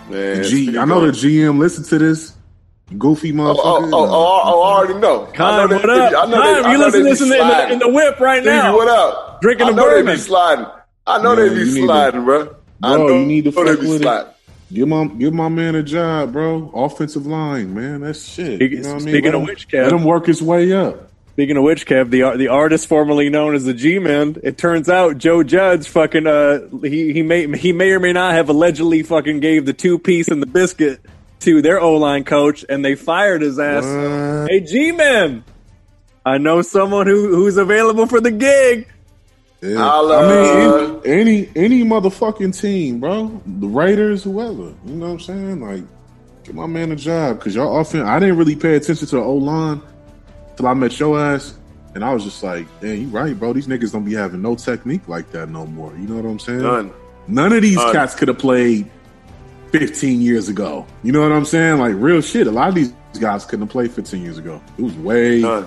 I know the GM listen to this. Goofy motherfucker. I already know. Con, what up? You listen to this in the whip right now. What up? Drinking a bourbon. They be sliding. I know they be sliding, bro. You need to fuck with it. Give my man a job, bro. Offensive line, man. That's shit. Speaking of which, Kev, let him work his way up. Speaking of which, Kev, the artist formerly known as the G-Man, it turns out Joe Judge fucking he may or may not have allegedly fucking gave the 2-piece and the biscuit to their O-line coach, and they fired his ass. Hey, G-Man, I know someone who's available for the gig. Yeah. I mean, any motherfucking team, bro. The Raiders, whoever. You know what I'm saying? Like, give my man a job. Because y'all offense, I didn't really pay attention to the O-line till I met your ass. And I was just like, damn, you right, bro. These niggas don't be having no technique like that no more. You know what I'm saying? None of these cats could have played 15 years ago. You know what I'm saying? Like, real shit. A lot of these guys couldn't have played 15 years ago. It was it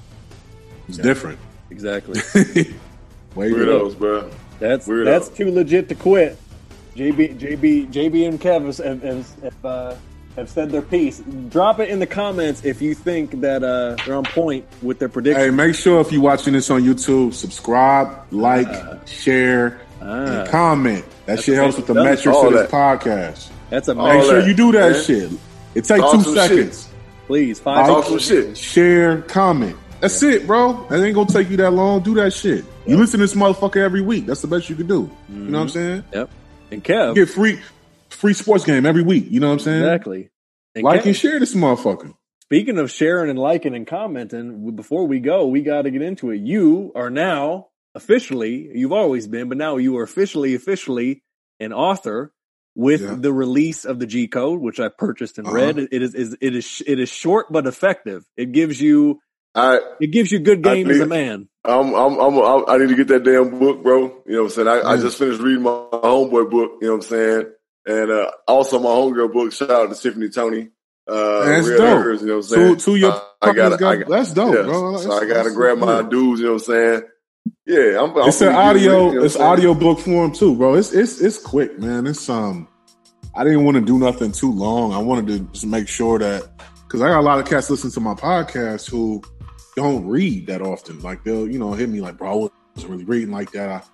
was different. Exactly. Weirdos, bro. That's too legit to quit. JB and Kev have said their piece. Drop it in the comments if you think that they're on point with their predictions. Hey, make sure if you're watching this on YouTube, subscribe, like, share, and comment. That shit helps with the metrics of this podcast. That's Make sure you do that shit. It takes 2 seconds. Shit. Please, 5 seconds. Shit. Share, comment. That's it, bro. That ain't gonna take you that long. Do that shit. You listen to this motherfucker every week. That's the best you can do. You know what I'm saying? Yep. And Kev, you get free sports game every week. You know what I'm saying? Exactly. And like and share this motherfucker. Speaking of sharing and liking and commenting, before we go, we got to get into it. You are now officially, you've always been, but now you are officially an author with the release of the G Code, which I purchased and read. It is short but effective. It gives you good game as a man. I need to get that damn book, bro. You know what I'm saying? I just finished reading my homeboy book. You know what I'm saying? And also my homegirl book. Shout out to Tiffany Tony. That's dope. Hers, you know what I'm saying? That's dope, bro. So I gotta grab my dudes. You know what I'm saying? Yeah, it's an audio. It's audio book form too, bro. It's quick, man. It's I didn't want to do nothing too long. I wanted to just make sure that because I got a lot of cats listening to my podcast who don't read that often. Like they'll hit me like, bro, I wasn't really reading like that.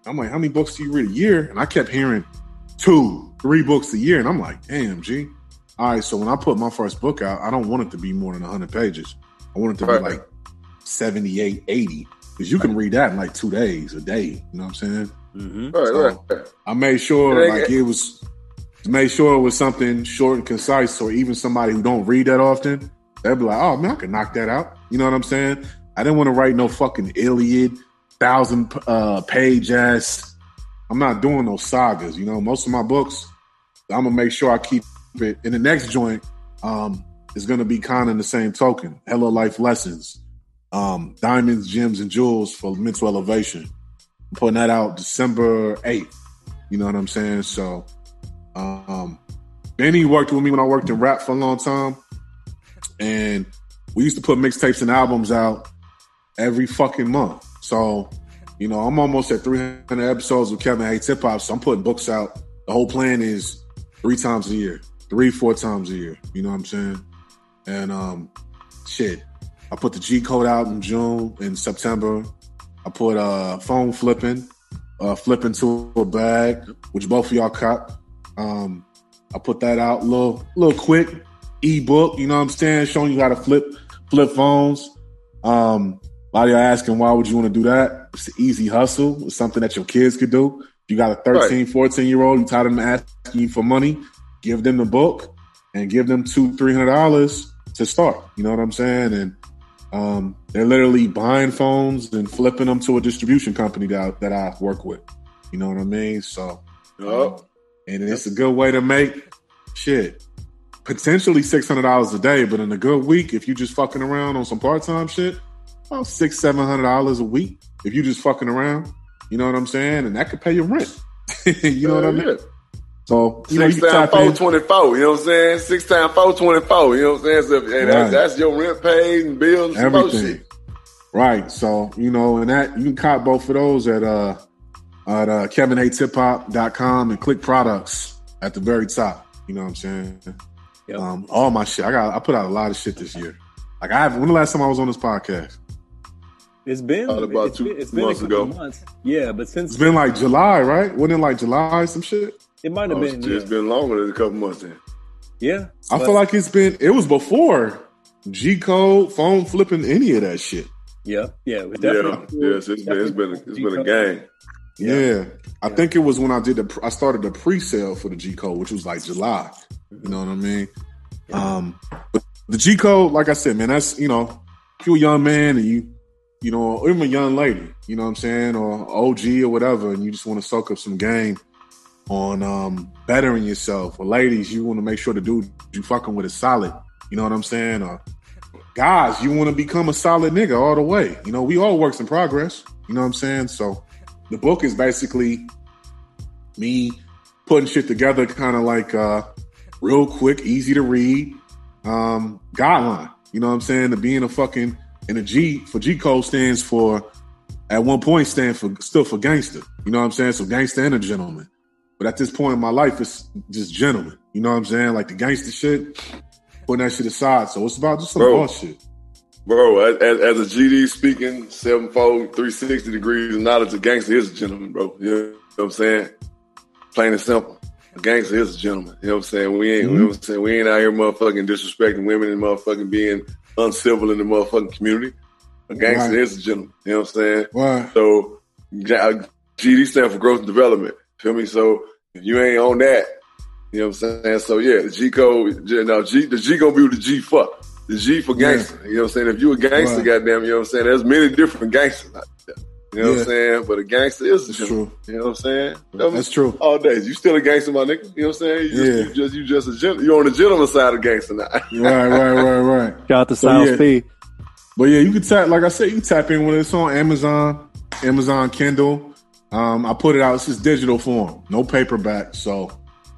I'm like, how many books do you read a year? And I kept hearing 2-3 books a year. And I'm like, damn, G. All right, so when I put my first book out, I don't want it to be more than 100 pages. I want it to be like 78, 80. Because you can read that in like 2 days, a day. You know what I'm saying? Mm-hmm. Right. I made sure it was something short and concise, or even somebody who don't read that often, they'd be like, oh man, I can knock that out. You know what I'm saying? I didn't want to write no fucking Iliad, 1,000 page ass. I'm not doing those sagas. You know, most of my books, I'm gonna make sure I keep it. In the next joint, is gonna be kind of in the same token. Hello Life Lessons, Diamonds, Gems, and Jewels for Mental Elevation. I'm putting that out December 8th. You know what I'm saying? So, Benny worked with me when I worked in rap for a long time, and we used to put mixtapes and albums out every fucking month. So, you know, I'm almost at 300 episodes with Kevin Hates Hip Hop, so I'm putting books out. The whole plan is 3 times a year, 3-4 times a year. You know what I'm saying? And shit, I put the G Code out in September. I put Phone Flipping, Flipping to a Bag, which both of y'all caught. I put that out, little quick ebook. You know what I'm saying? Showing you how to flip phones. A lot of y'all asking, why would you want to do that? It's an easy hustle. It's something that your kids could do. If you got a 13, 14-year-old, you tired of them asking you for money, give them the book and give them $200-$300 to start. You know what I'm saying? And they're literally buying phones and flipping them to a distribution company that I work with. You know what I mean? So, and it's a good way to make potentially $600 a day, but in a good week, if you just fucking around on some part-time shit, about $600-$700 a week. If you just fucking around, you know what I'm saying? And that could pay your rent. You know what I mean? So, you know, 6 times 424, you know what I'm saying? 6 times 424, you know what I'm saying? So, that's your rent paid and bills and everything. Right. So, you know, and that you can cop both of those at KevinHatesHipHop.com and click products at the very top. You know what I'm saying? Yep. All my shit. I put out a lot of shit this year. Like when the last time I was on this podcast? It's been about 2 months ago. Months. Yeah, but since it's been like July, right? Wasn't it like July, some shit? It might have been. It's been longer than a couple months then. Yeah. I feel like it was before G Code, phone flipping, any of that shit. Yeah. Yeah. It was definitely yes, it's been a gang. Yeah. I think it was when I started the pre-sale for the G Code, which was like July. You know what I mean? Yeah. But the G Code, like I said, man, that's, you know, if you're a young man and you know, or even a young lady, you know what I'm saying, or OG or whatever, and you just want to soak up some game on bettering yourself, or ladies, you want to make sure the dude you fucking with is solid, you know what I'm saying, or guys, you want to become a solid nigga all the way. You know, we all works in progress, you know what I'm saying? So the book is basically me putting shit together, kind of like real quick, easy to read guideline, you know what I'm saying, to being a fucking. And the G for G Code stands for, at one point, still for gangster. You know what I'm saying? So gangster and a gentleman. But at this point in my life, it's just gentleman. You know what I'm saying? Like the gangster shit, putting that shit aside. So it's about just some boss shit. Bro, as a GD speaking, 7'4", 360 degrees of knowledge, a gangster is a gentleman, bro. You know what I'm saying? Plain and simple. A gangster is a gentleman. You know what I'm saying? We ain't, you know what I'm saying? We ain't out here motherfucking disrespecting women and motherfucking being uncivil in the motherfucking community. A gangster is a gentleman. You know what I'm saying? Right. So GD stand for growth and development. Feel me? So if you ain't on that, you know what I'm saying? So yeah, the G code, the G gonna be with the G fuck. The G for gangster. You know what I'm saying? If you a gangster, goddamn, you know what I'm saying? There's many different gangsters out there. You know what I'm saying? But a gangster is a gentleman. You know what I'm saying? That's true. All days. You still a gangster, my nigga. You know what I'm saying? You just a gentleman. You're on the gentleman side of gangster now. Right. Shout out to Styles P. But yeah, you can tap, like I said, you can tap in when it's on Amazon Kindle. I put it out. It's just digital form, no paperback. So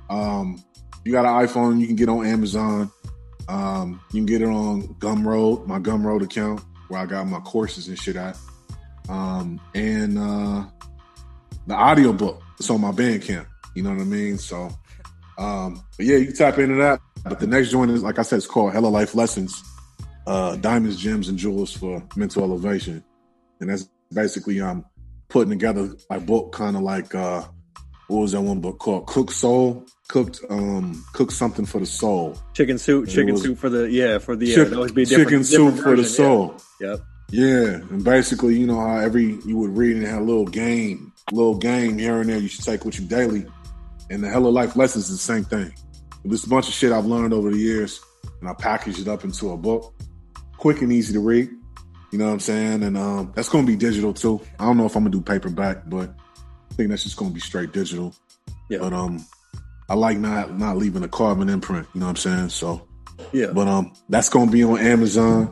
you got an iPhone, you can get on Amazon. You can get it on Gumroad, my Gumroad account, where I got my courses and shit at. And the audiobook, it's on my Bandcamp. You know what I mean? So, but yeah, you can tap into that. But the next joint is, like I said, it's called Hello Life Lessons, Diamonds, Gems, and Jewels for Mental Elevation. And that's basically, putting together a book, kind of like what was that one book called? Cook something for the soul. Chicken soup for the chicken, always be chicken soup for the soul. Yeah. Yep. Yeah, and basically, you know how you would read and have a little game here and there. You should take with you daily, and the Hell of Life lessons is the same thing. There's a bunch of shit I've learned over the years, and I packaged it up into a book, quick and easy to read. You know what I'm saying? And that's going to be digital too. I don't know if I'm gonna do paperback, but I think that's just going to be straight digital. Yeah. But I like not leaving a carbon imprint. You know what I'm saying? So yeah. But that's going to be on Amazon.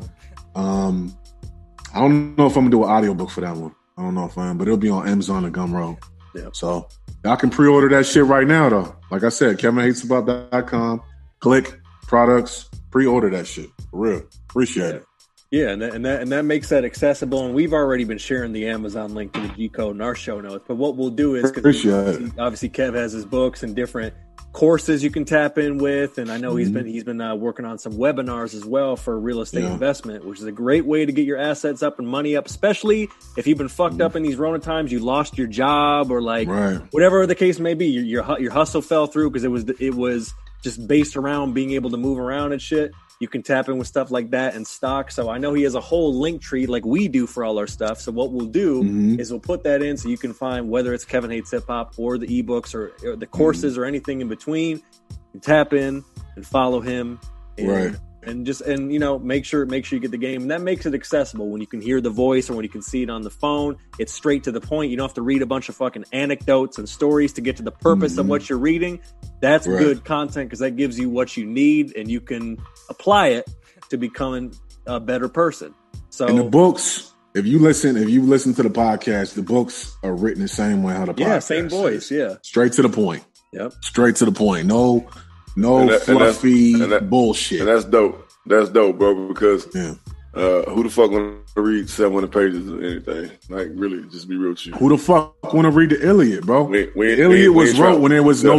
I don't know if I'm gonna do an audiobook for that one. I don't know if I am, but it'll be on Amazon and Gumroad. Yeah. So y'all can pre-order that shit right now, though. Like I said, KevinHatesAbout.com. Click products, pre-order that shit. For real. Appreciate it. Yeah, and that makes that accessible. And we've already been sharing the Amazon link to the G code in our show notes. But what we'll do is, obviously Kev has his books and different courses you can tap in with, and I know he's been working on some webinars as well for real estate investment, which is a great way to get your assets up and money up, especially if you've been fucked up in these Rona times. You lost your job or whatever the case may be. Your hustle fell through because it was just based around being able to move around and shit. You can tap in with stuff like that and stock. So I know he has a whole link tree like we do for all our stuff. So what we'll do is we'll put that in so you can find whether it's Kevin Hates Hip Hop or the ebooks or the courses or anything in between. You tap in and follow him. And you know, make sure you get the game. And that makes it accessible when you can hear the voice or when you can see it on the phone. It's straight to the point. You don't have to read a bunch of fucking anecdotes and stories to get to the purpose of what you're reading. That's good content because that gives you what you need and you can apply it to becoming a better person. So and the books, if you listen to the podcast, the books are written the same way how the podcast same voice, straight to the point. Yep. Straight to the point. No fluffy bullshit. And that's dope. That's dope, bro, because who the fuck want to read 700 pages of anything? Like, really, just be real with you. Who the fuck want to read the Iliad, bro? Iliad was wrote when there was no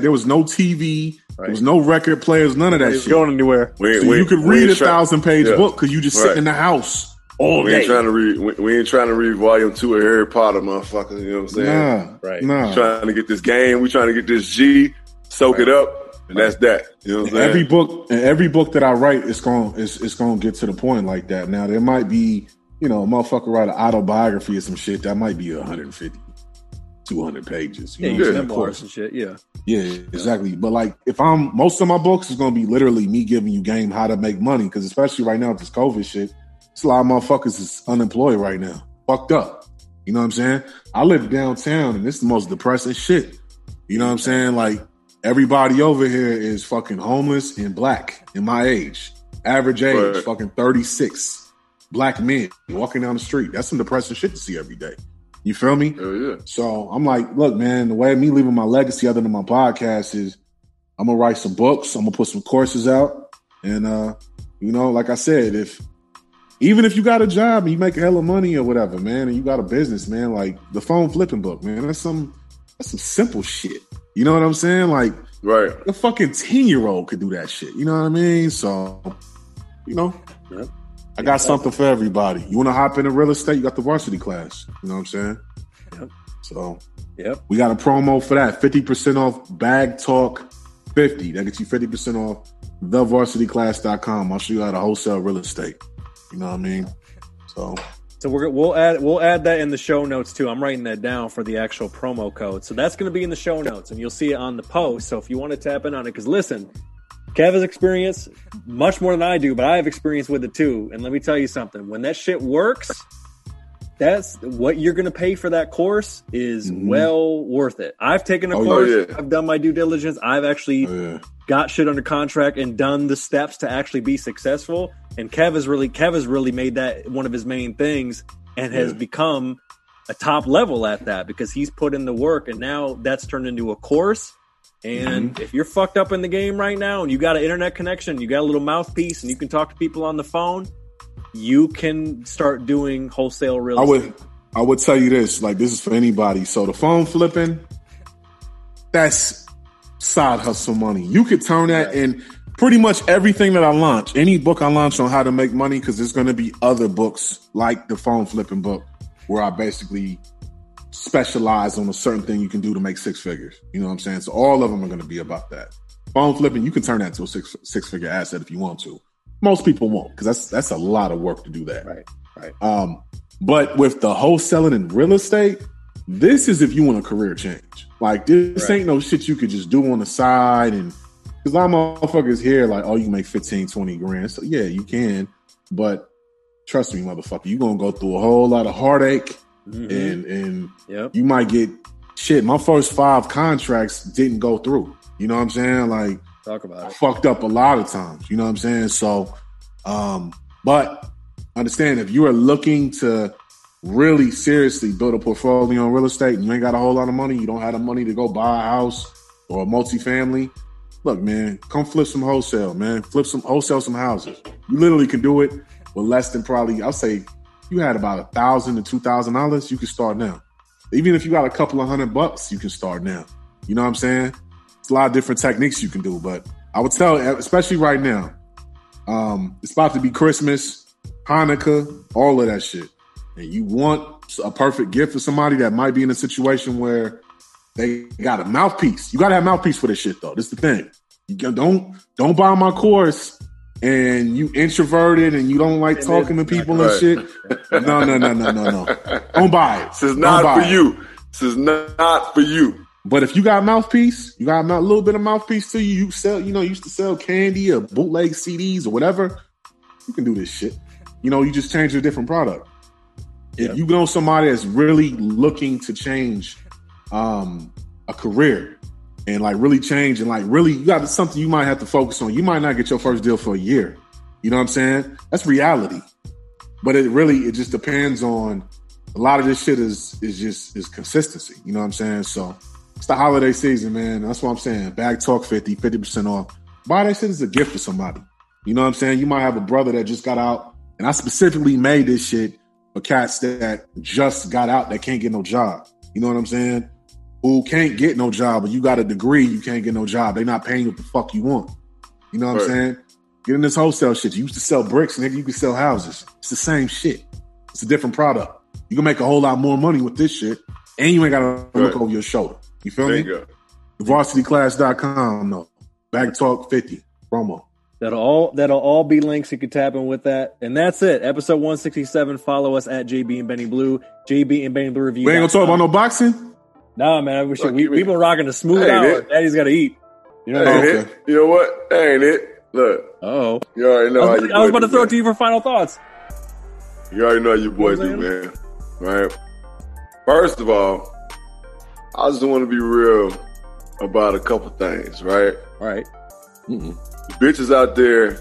TV, there was no record players, none of that shit. Going anywhere. So you could read a 1,000-page book because you just sit in the house all day. We ain't trying to read volume 2 of Harry Potter, motherfucker. You know what I'm saying? Nah. Trying to get this game. We trying to get this G, soak it up. And that's that. You know what I'm saying? Every book that I write is going to get to the point like that. Now there might be, you know, a motherfucker write an autobiography or some shit that might be 150, 200 pages. You know, memoirs and shit. Yeah, exactly. But like, most of my books is going to be literally me giving you game how to make money because especially right now with this COVID shit, it's a lot of motherfuckers is unemployed right now, fucked up. You know what I'm saying? I live downtown and it's the most depressing shit. You know what I'm saying? Like. Everybody over here is fucking homeless and black in my age. Average age, fucking 36. Black men walking down the street. That's some depressing shit to see every day. You feel me? Hell yeah. So I'm like, look, man, the way of me leaving my legacy other than my podcast is I'm going to write some books. I'm going to put some courses out. And, you know, like I said, even if you got a job and you make a hell of money or whatever, man, and you got a business, man, like the phone flipping book, man, that's some simple shit. You know what I'm saying? Like, a fucking 10-year-old could do that shit. You know what I mean? So, you know, I got something for everybody. You want to hop into real estate? You got the varsity class. You know what I'm saying? Yep. So, we got a promo for that. 50% off Bag Talk 50. That gets you 50% off thevarsityclass.com. I'll show you how to wholesale real estate. You know what I mean? So we'll add that in the show notes too. I'm writing that down for the actual promo code. So that's going to be in the show notes and you'll see it on the post. So if you want to tap in on it, because listen, Kev has experience much more than I do, but I have experience with it too. And let me tell you something, when that shit works, that's what you're going to pay for that course is well worth it. I've taken a course. I've done my due diligence. I've actually got shit under contract and done the steps to actually be successful. And Kev has really made that one of his main things and has become a top level at that because he's put in the work and now that's turned into a course. And if you're fucked up in the game right now and you got an internet connection, you got a little mouthpiece and you can talk to people on the phone, you can start doing wholesale real estate. I would tell you this, like this is for anybody. So the phone flipping, that's side hustle money. You could turn that in pretty much everything that I launch. Any book I launch on how to make money, because there's going to be other books like the phone flipping book where I basically specialize on a certain thing you can do to make six figures. You know what I'm saying? So all of them are going to be about that. Phone flipping, you can turn that into a six figure asset if you want to. Most people won't, because that's a lot of work to do that. Right. But with the wholesaling and real estate, this is if you want a career change. Like, this ain't no shit you could just do on the side. And because a lot of motherfuckers here, like, oh, you can make 15, 20 grand. So yeah, you can. But trust me, motherfucker, you're going to go through a whole lot of heartache. And you might get shit. My first 5 contracts didn't go through. You know what I'm saying? Like, talk about it. I fucked up a lot of times. You know what I'm saying? So, but understand, if you are looking to really seriously build a portfolio on real estate and you ain't got a whole lot of money, you don't have the money to go buy a house or a multifamily, look, man, come flip some wholesale, man. Wholesale some houses. You literally can do it with less than probably, I'll say, you had about $1,000 to $2,000, you can start now. Even if you got a couple of $100, you can start now. You know what I'm saying? It's a lot of different techniques you can do, but I would tell, especially right now, it's about to be Christmas, Hanukkah, all of that shit. And you want a perfect gift for somebody that might be in a situation where they got a mouthpiece. You got to have mouthpiece for this shit, though. This is the thing. You don't buy my course and you introverted and you don't like talking to people and shit. No. Don't buy it. This is not for you. This is not for you. But if you got mouthpiece, you got a little bit of mouthpiece to you. You sell, you used to sell candy or bootleg CDs or whatever. You can do this shit. You just change a different product. If you know somebody that's really looking to change a career and like really change and like really, you got something you might have to focus on. You might not get your first deal for a year. You know what I'm saying? That's reality. But it just depends on, a lot of this shit is consistency. You know what I'm saying? So it's the holiday season, man. That's what I'm saying. Bag Talk 50% off. Buy that shit as a gift for somebody. You know what I'm saying? You might have a brother that just got out, and I specifically made this shit for cats that just got out that can't get no job. You know what I'm saying? Who can't get no job, but you got a degree, you can't get no job. They not paying you what the fuck you want. You know what I'm saying? Get in this wholesale shit. You used to sell bricks, nigga. You can sell houses. It's the same shit. It's a different product. You can make a whole lot more money with this shit, and you ain't got to look over your shoulder. You feel me? VarsityClass.com, no. Bag Talk 50 promo. That'll all be links. You can tap in with that. And that's it. Episode 167. Follow us at JB and Benny Blue. JB and Benny Blue Review. We ain't gonna talk about no boxing? Nah, man. We've been rocking a smooth hour. Daddy's gotta eat. You know what I mean? You know what? That ain't it. Look. Oh. You already know how you I was about to throw it to you for final thoughts. You already know how your boys do, man. Right? First of all, I just want to be real about a couple things, right? All right. Bitches out there,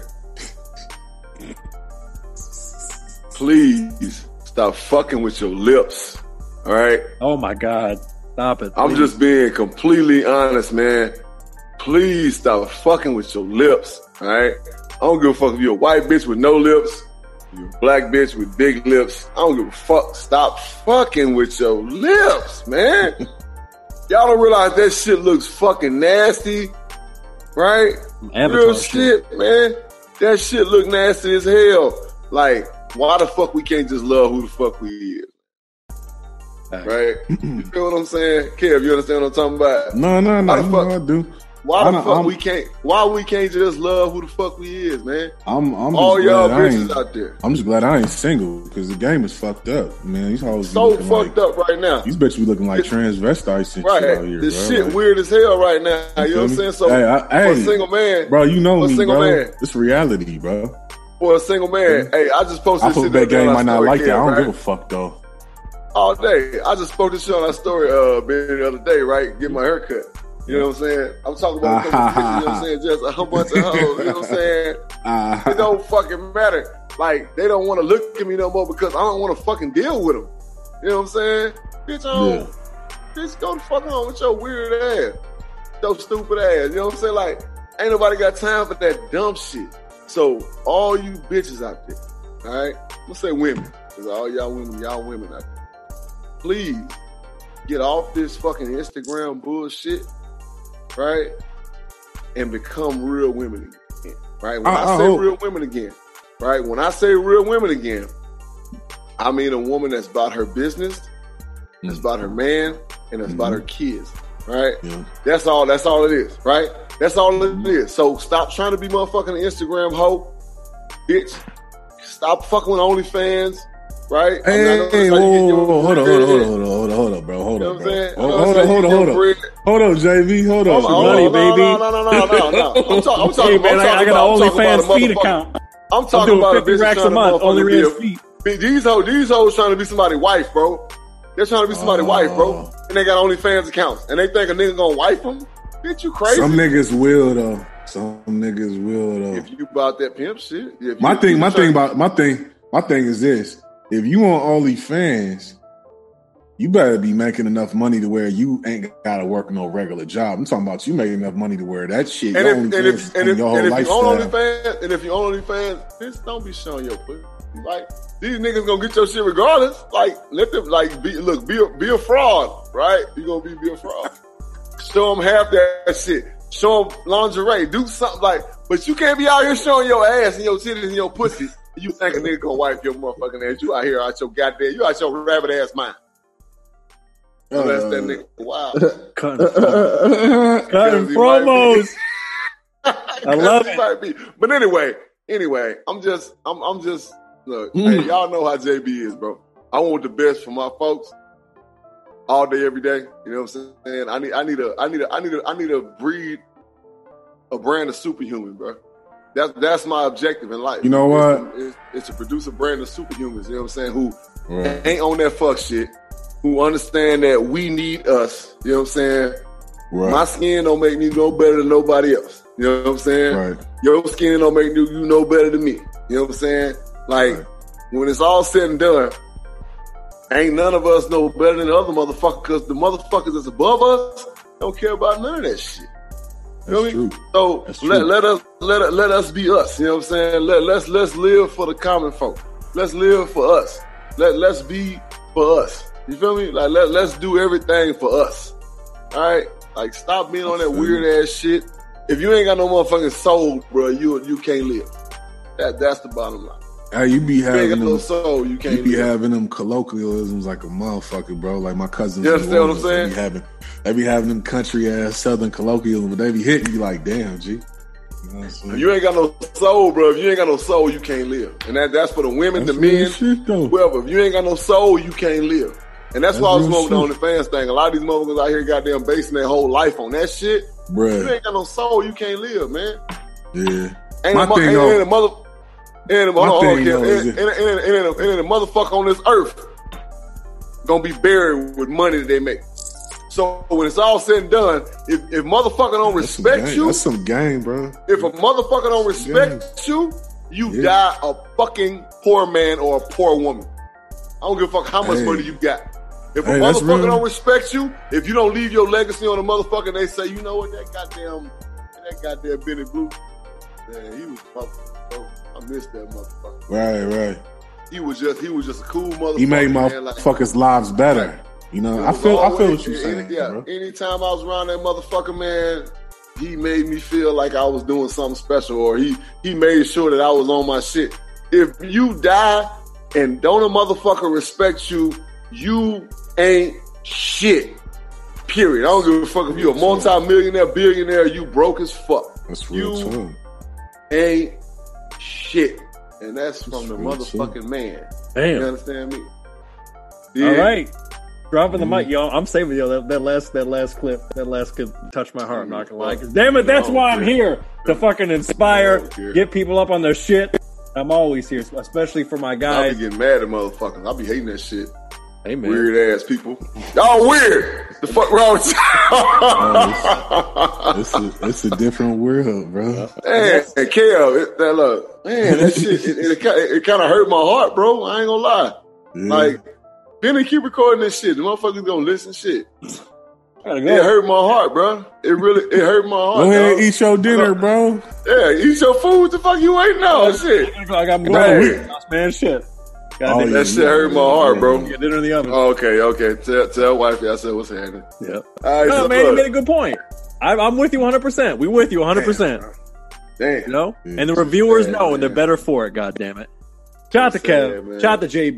please stop fucking with your lips. All right? Oh my God. Stop it. Please. I'm just being completely honest, man. Please stop fucking with your lips. All right? I don't give a fuck if you're a white bitch with no lips. You're a black bitch with big lips. I don't give a fuck. Stop fucking with your lips, man. Y'all don't realize that shit looks fucking nasty, right? Real shit, man. That shit look nasty as hell. Like, why the fuck we can't just love who the fuck we is? Right? You feel what I'm saying? Kev, you understand what I'm talking about? No, I do. Why the fuck we can't? Why we can't just love who the fuck we is, man? I'm all y'all bitches out there. I'm just glad I ain't single because the game is fucked up, man. These hoes so fucked up right now. These bitches be looking like transvestites and right. shit out here. This bro. shit weird as hell right now. You know what I'm saying? So for a single man, bro, you know me, bro. Man, it's reality, bro. For a single man, hey, I just posted. I hope that game might not like that. I don't give a fuck though. All day, I just spoke this shit on our story, the other day, right? Get my haircut. You know what I'm saying? I'm talking about a couple bitches, you know what I'm saying? Just a whole bunch of hoes, you know what I'm saying? It don't fucking matter. Like, they don't want to look at me no more because I don't want to fucking deal with them. You know what I'm saying? Bitch, bitch, go the fuck on with your weird ass. Your stupid ass. You know what I'm saying? Like, ain't nobody got time for that dumb shit. So, all you bitches out there, all right? I'm gonna say women, because all y'all women out there. Please, get off this fucking Instagram bullshit. Right? And become real women again. Right? When I say real women again, right? When I say real women again, I mean a woman that's about her business, It's about her man, and it's about her kids. Right? Yeah. That's all it is, right? That's all it is. So stop trying to be motherfucking Instagram hoe, bitch. Stop fucking with OnlyFans, right? Hey, whoa, hold on, bro. Hold on, JV. Hold on. Money, baby. No. I'm talking. Hey, man, I got an OnlyFans feed account. I'm talking about 50 racks a month. OnlyFans feed. These hoes trying to be somebody's wife, bro. They're trying to be somebody's wife, bro. And they got OnlyFans accounts. And they think a nigga gonna wife them? Bitch, you crazy? Some niggas will, though. If you about that pimp shit. My thing is this. If you on OnlyFans, you better be making enough money to where you ain't gotta work no regular job. I'm talking about you making enough money to where that shit. And if you own OnlyFans, bitch, don't be showing your pussy. Like, these niggas gonna get your shit regardless. Like, let them be a fraud, right? You gonna be a fraud. Show them half that shit. Show them lingerie. Do something like, but you can't be out here showing your ass and your titties and your pussy. You think a nigga gonna wipe your motherfucking ass? You out here out your rabbit ass mind. Unless that nigga wild. Cutting promos. I love it. But anyway, I'm just look, hey, y'all know how JB is, bro. I want the best for my folks all day, every day. You know what I'm saying? I need to breed a brand of superhuman, bro. That's my objective in life. You know what? It's to produce a brand of superhumans, you know what I'm saying, who ain't on that fuck shit, who understand that we need us, you know what I'm saying? Right. My skin don't make me no better than nobody else. You know what I'm saying? Right. Your skin don't make you no better than me. You know what I'm saying? Like, when it's all said and done, ain't none of us no better than the other motherfucker, because the motherfuckers that's above us don't care about none of that shit. You know what I mean? So let us be us. You know what I'm saying? Let's live for the common folk. Let's live for us. Let's be for us. You feel me? Like let's do everything for us. All right? Like, stop being on that weird ass shit. If you ain't got no motherfucking soul, bro, you can't live. That's the bottom line. Hey, you be having them, no soul, you can't. You be having them colloquialisms like a motherfucker, bro. Like my cousins. You understand what I'm saying? They be having them country ass southern colloquialisms, but they be hitting you like, damn, G. You know what I'm saying? You ain't got no soul, bro. If you ain't got no soul, you can't live. And that's for the women, the men, whoever. If you ain't got no soul, you can't live. And that's why I was going on the fans thing. A lot of these motherfuckers out here goddamn basing their whole life on that shit. Bruh. If you ain't got no soul, you can't live, man. Yeah. Ain't a motherfucker on this earth gonna be buried with money that they make. So when it's all said and done, if motherfucker don't respect you, that's some game, bro. If a motherfucker don't respect you, you die a fucking poor man or a poor woman. I don't give a fuck how much money you got. If a motherfucker don't respect you, if you don't leave your legacy on a motherfucker, they say, you know what, that goddamn Benny Blue, man, he was fucking. I missed that motherfucker. Right. He was just a cool motherfucker. He made motherfuckers' lives better. You know, I feel what you're saying. Bro. Anytime I was around that motherfucker, man, he made me feel like I was doing something special, or he made sure that I was on my shit. If you die and don't a motherfucker respect you, you ain't shit. Period. I don't give a fuck if you a multi-millionaire, billionaire, you broke as fuck. That's real too. Ain't shit. And that's from the motherfucking man. Damn. You understand me? Yeah. All right. Dropping the mic, y'all. I'm saving y'all that last clip. That last clip touched my heart, not gonna lie. Damn it, that's why I'm here. To fucking inspire, get people up on their shit. I'm always here, especially for my guys. I be getting mad at motherfuckers. I be hating that shit. Hey, man. Weird ass people. Y'all weird. The fuck wrong with y'all? It's a different world, bro. Man, Kev, that shit, it kind of hurt my heart, bro. I ain't gonna lie. Yeah. Like, Benny, keep recording this shit. The motherfuckers gonna listen shit. It hurt my heart, bro. It hurt my heart. Go ahead, eat your dinner, bro. Yeah, eat your food. What the fuck you waiting on? Shit. I got more. Man, shit. That shit hurt my heart, bro. Get dinner in the oven. Okay. Tell wifey I said what's happening. Yeah. Right, no, man, you made a good point. I'm with you 100%. We with you 100%. Damn. You know? And the reviewers know, and they're better for it, goddammit. Shout out to Kev. Shout out to JB.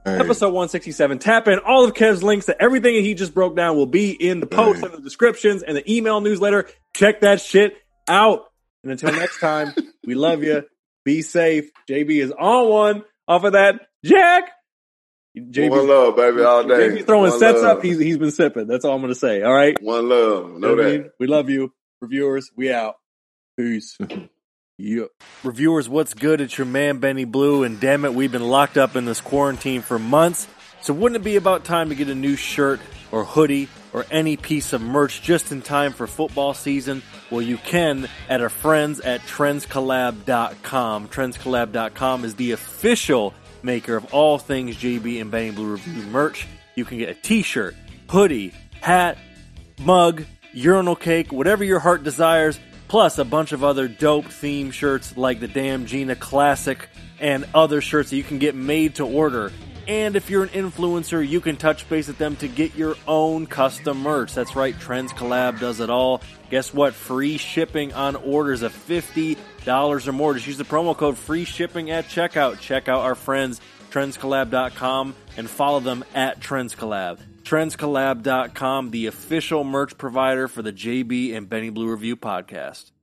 Episode 167. Tap in. All of Kev's links to everything he just broke down will be in the post and the descriptions and the email newsletter. Check that shit out. And until next time, we love you. Be safe. JB is on one off of that. Jack. One love, baby, all day. JB's throwing one sets love. up. He's been sipping. That's all I'm going to say. All right. One love. Know that. We love you. Reviewers, we out. Peace. Yeah. Reviewers, what's good? It's your man, Benny Blue, and damn it, we've been locked up in this quarantine for months, so wouldn't it be about time to get a new shirt or hoodie or any piece of merch just in time for football season? Well, you can at our friends at TrendsCollab.com. TrendsCollab.com is the official maker of all things JB and Benny Blue Review merch. You can get a t-shirt, hoodie, hat, mug, urinal cake, whatever your heart desires, plus a bunch of other dope theme shirts like the Damn Gina Classic and other shirts that you can get made to order. And if you're an influencer, you can touch base with them to get your own custom merch. That's right, Trends Collab does it all. Guess what? Free shipping on orders of $50 or more. Just use the promo code free shipping at checkout. Check out our friends, TrendsCollab.com, and follow them at TrendsCollab. TrendsCollab.com, the official merch provider for the JB and Benny Blue Review podcast.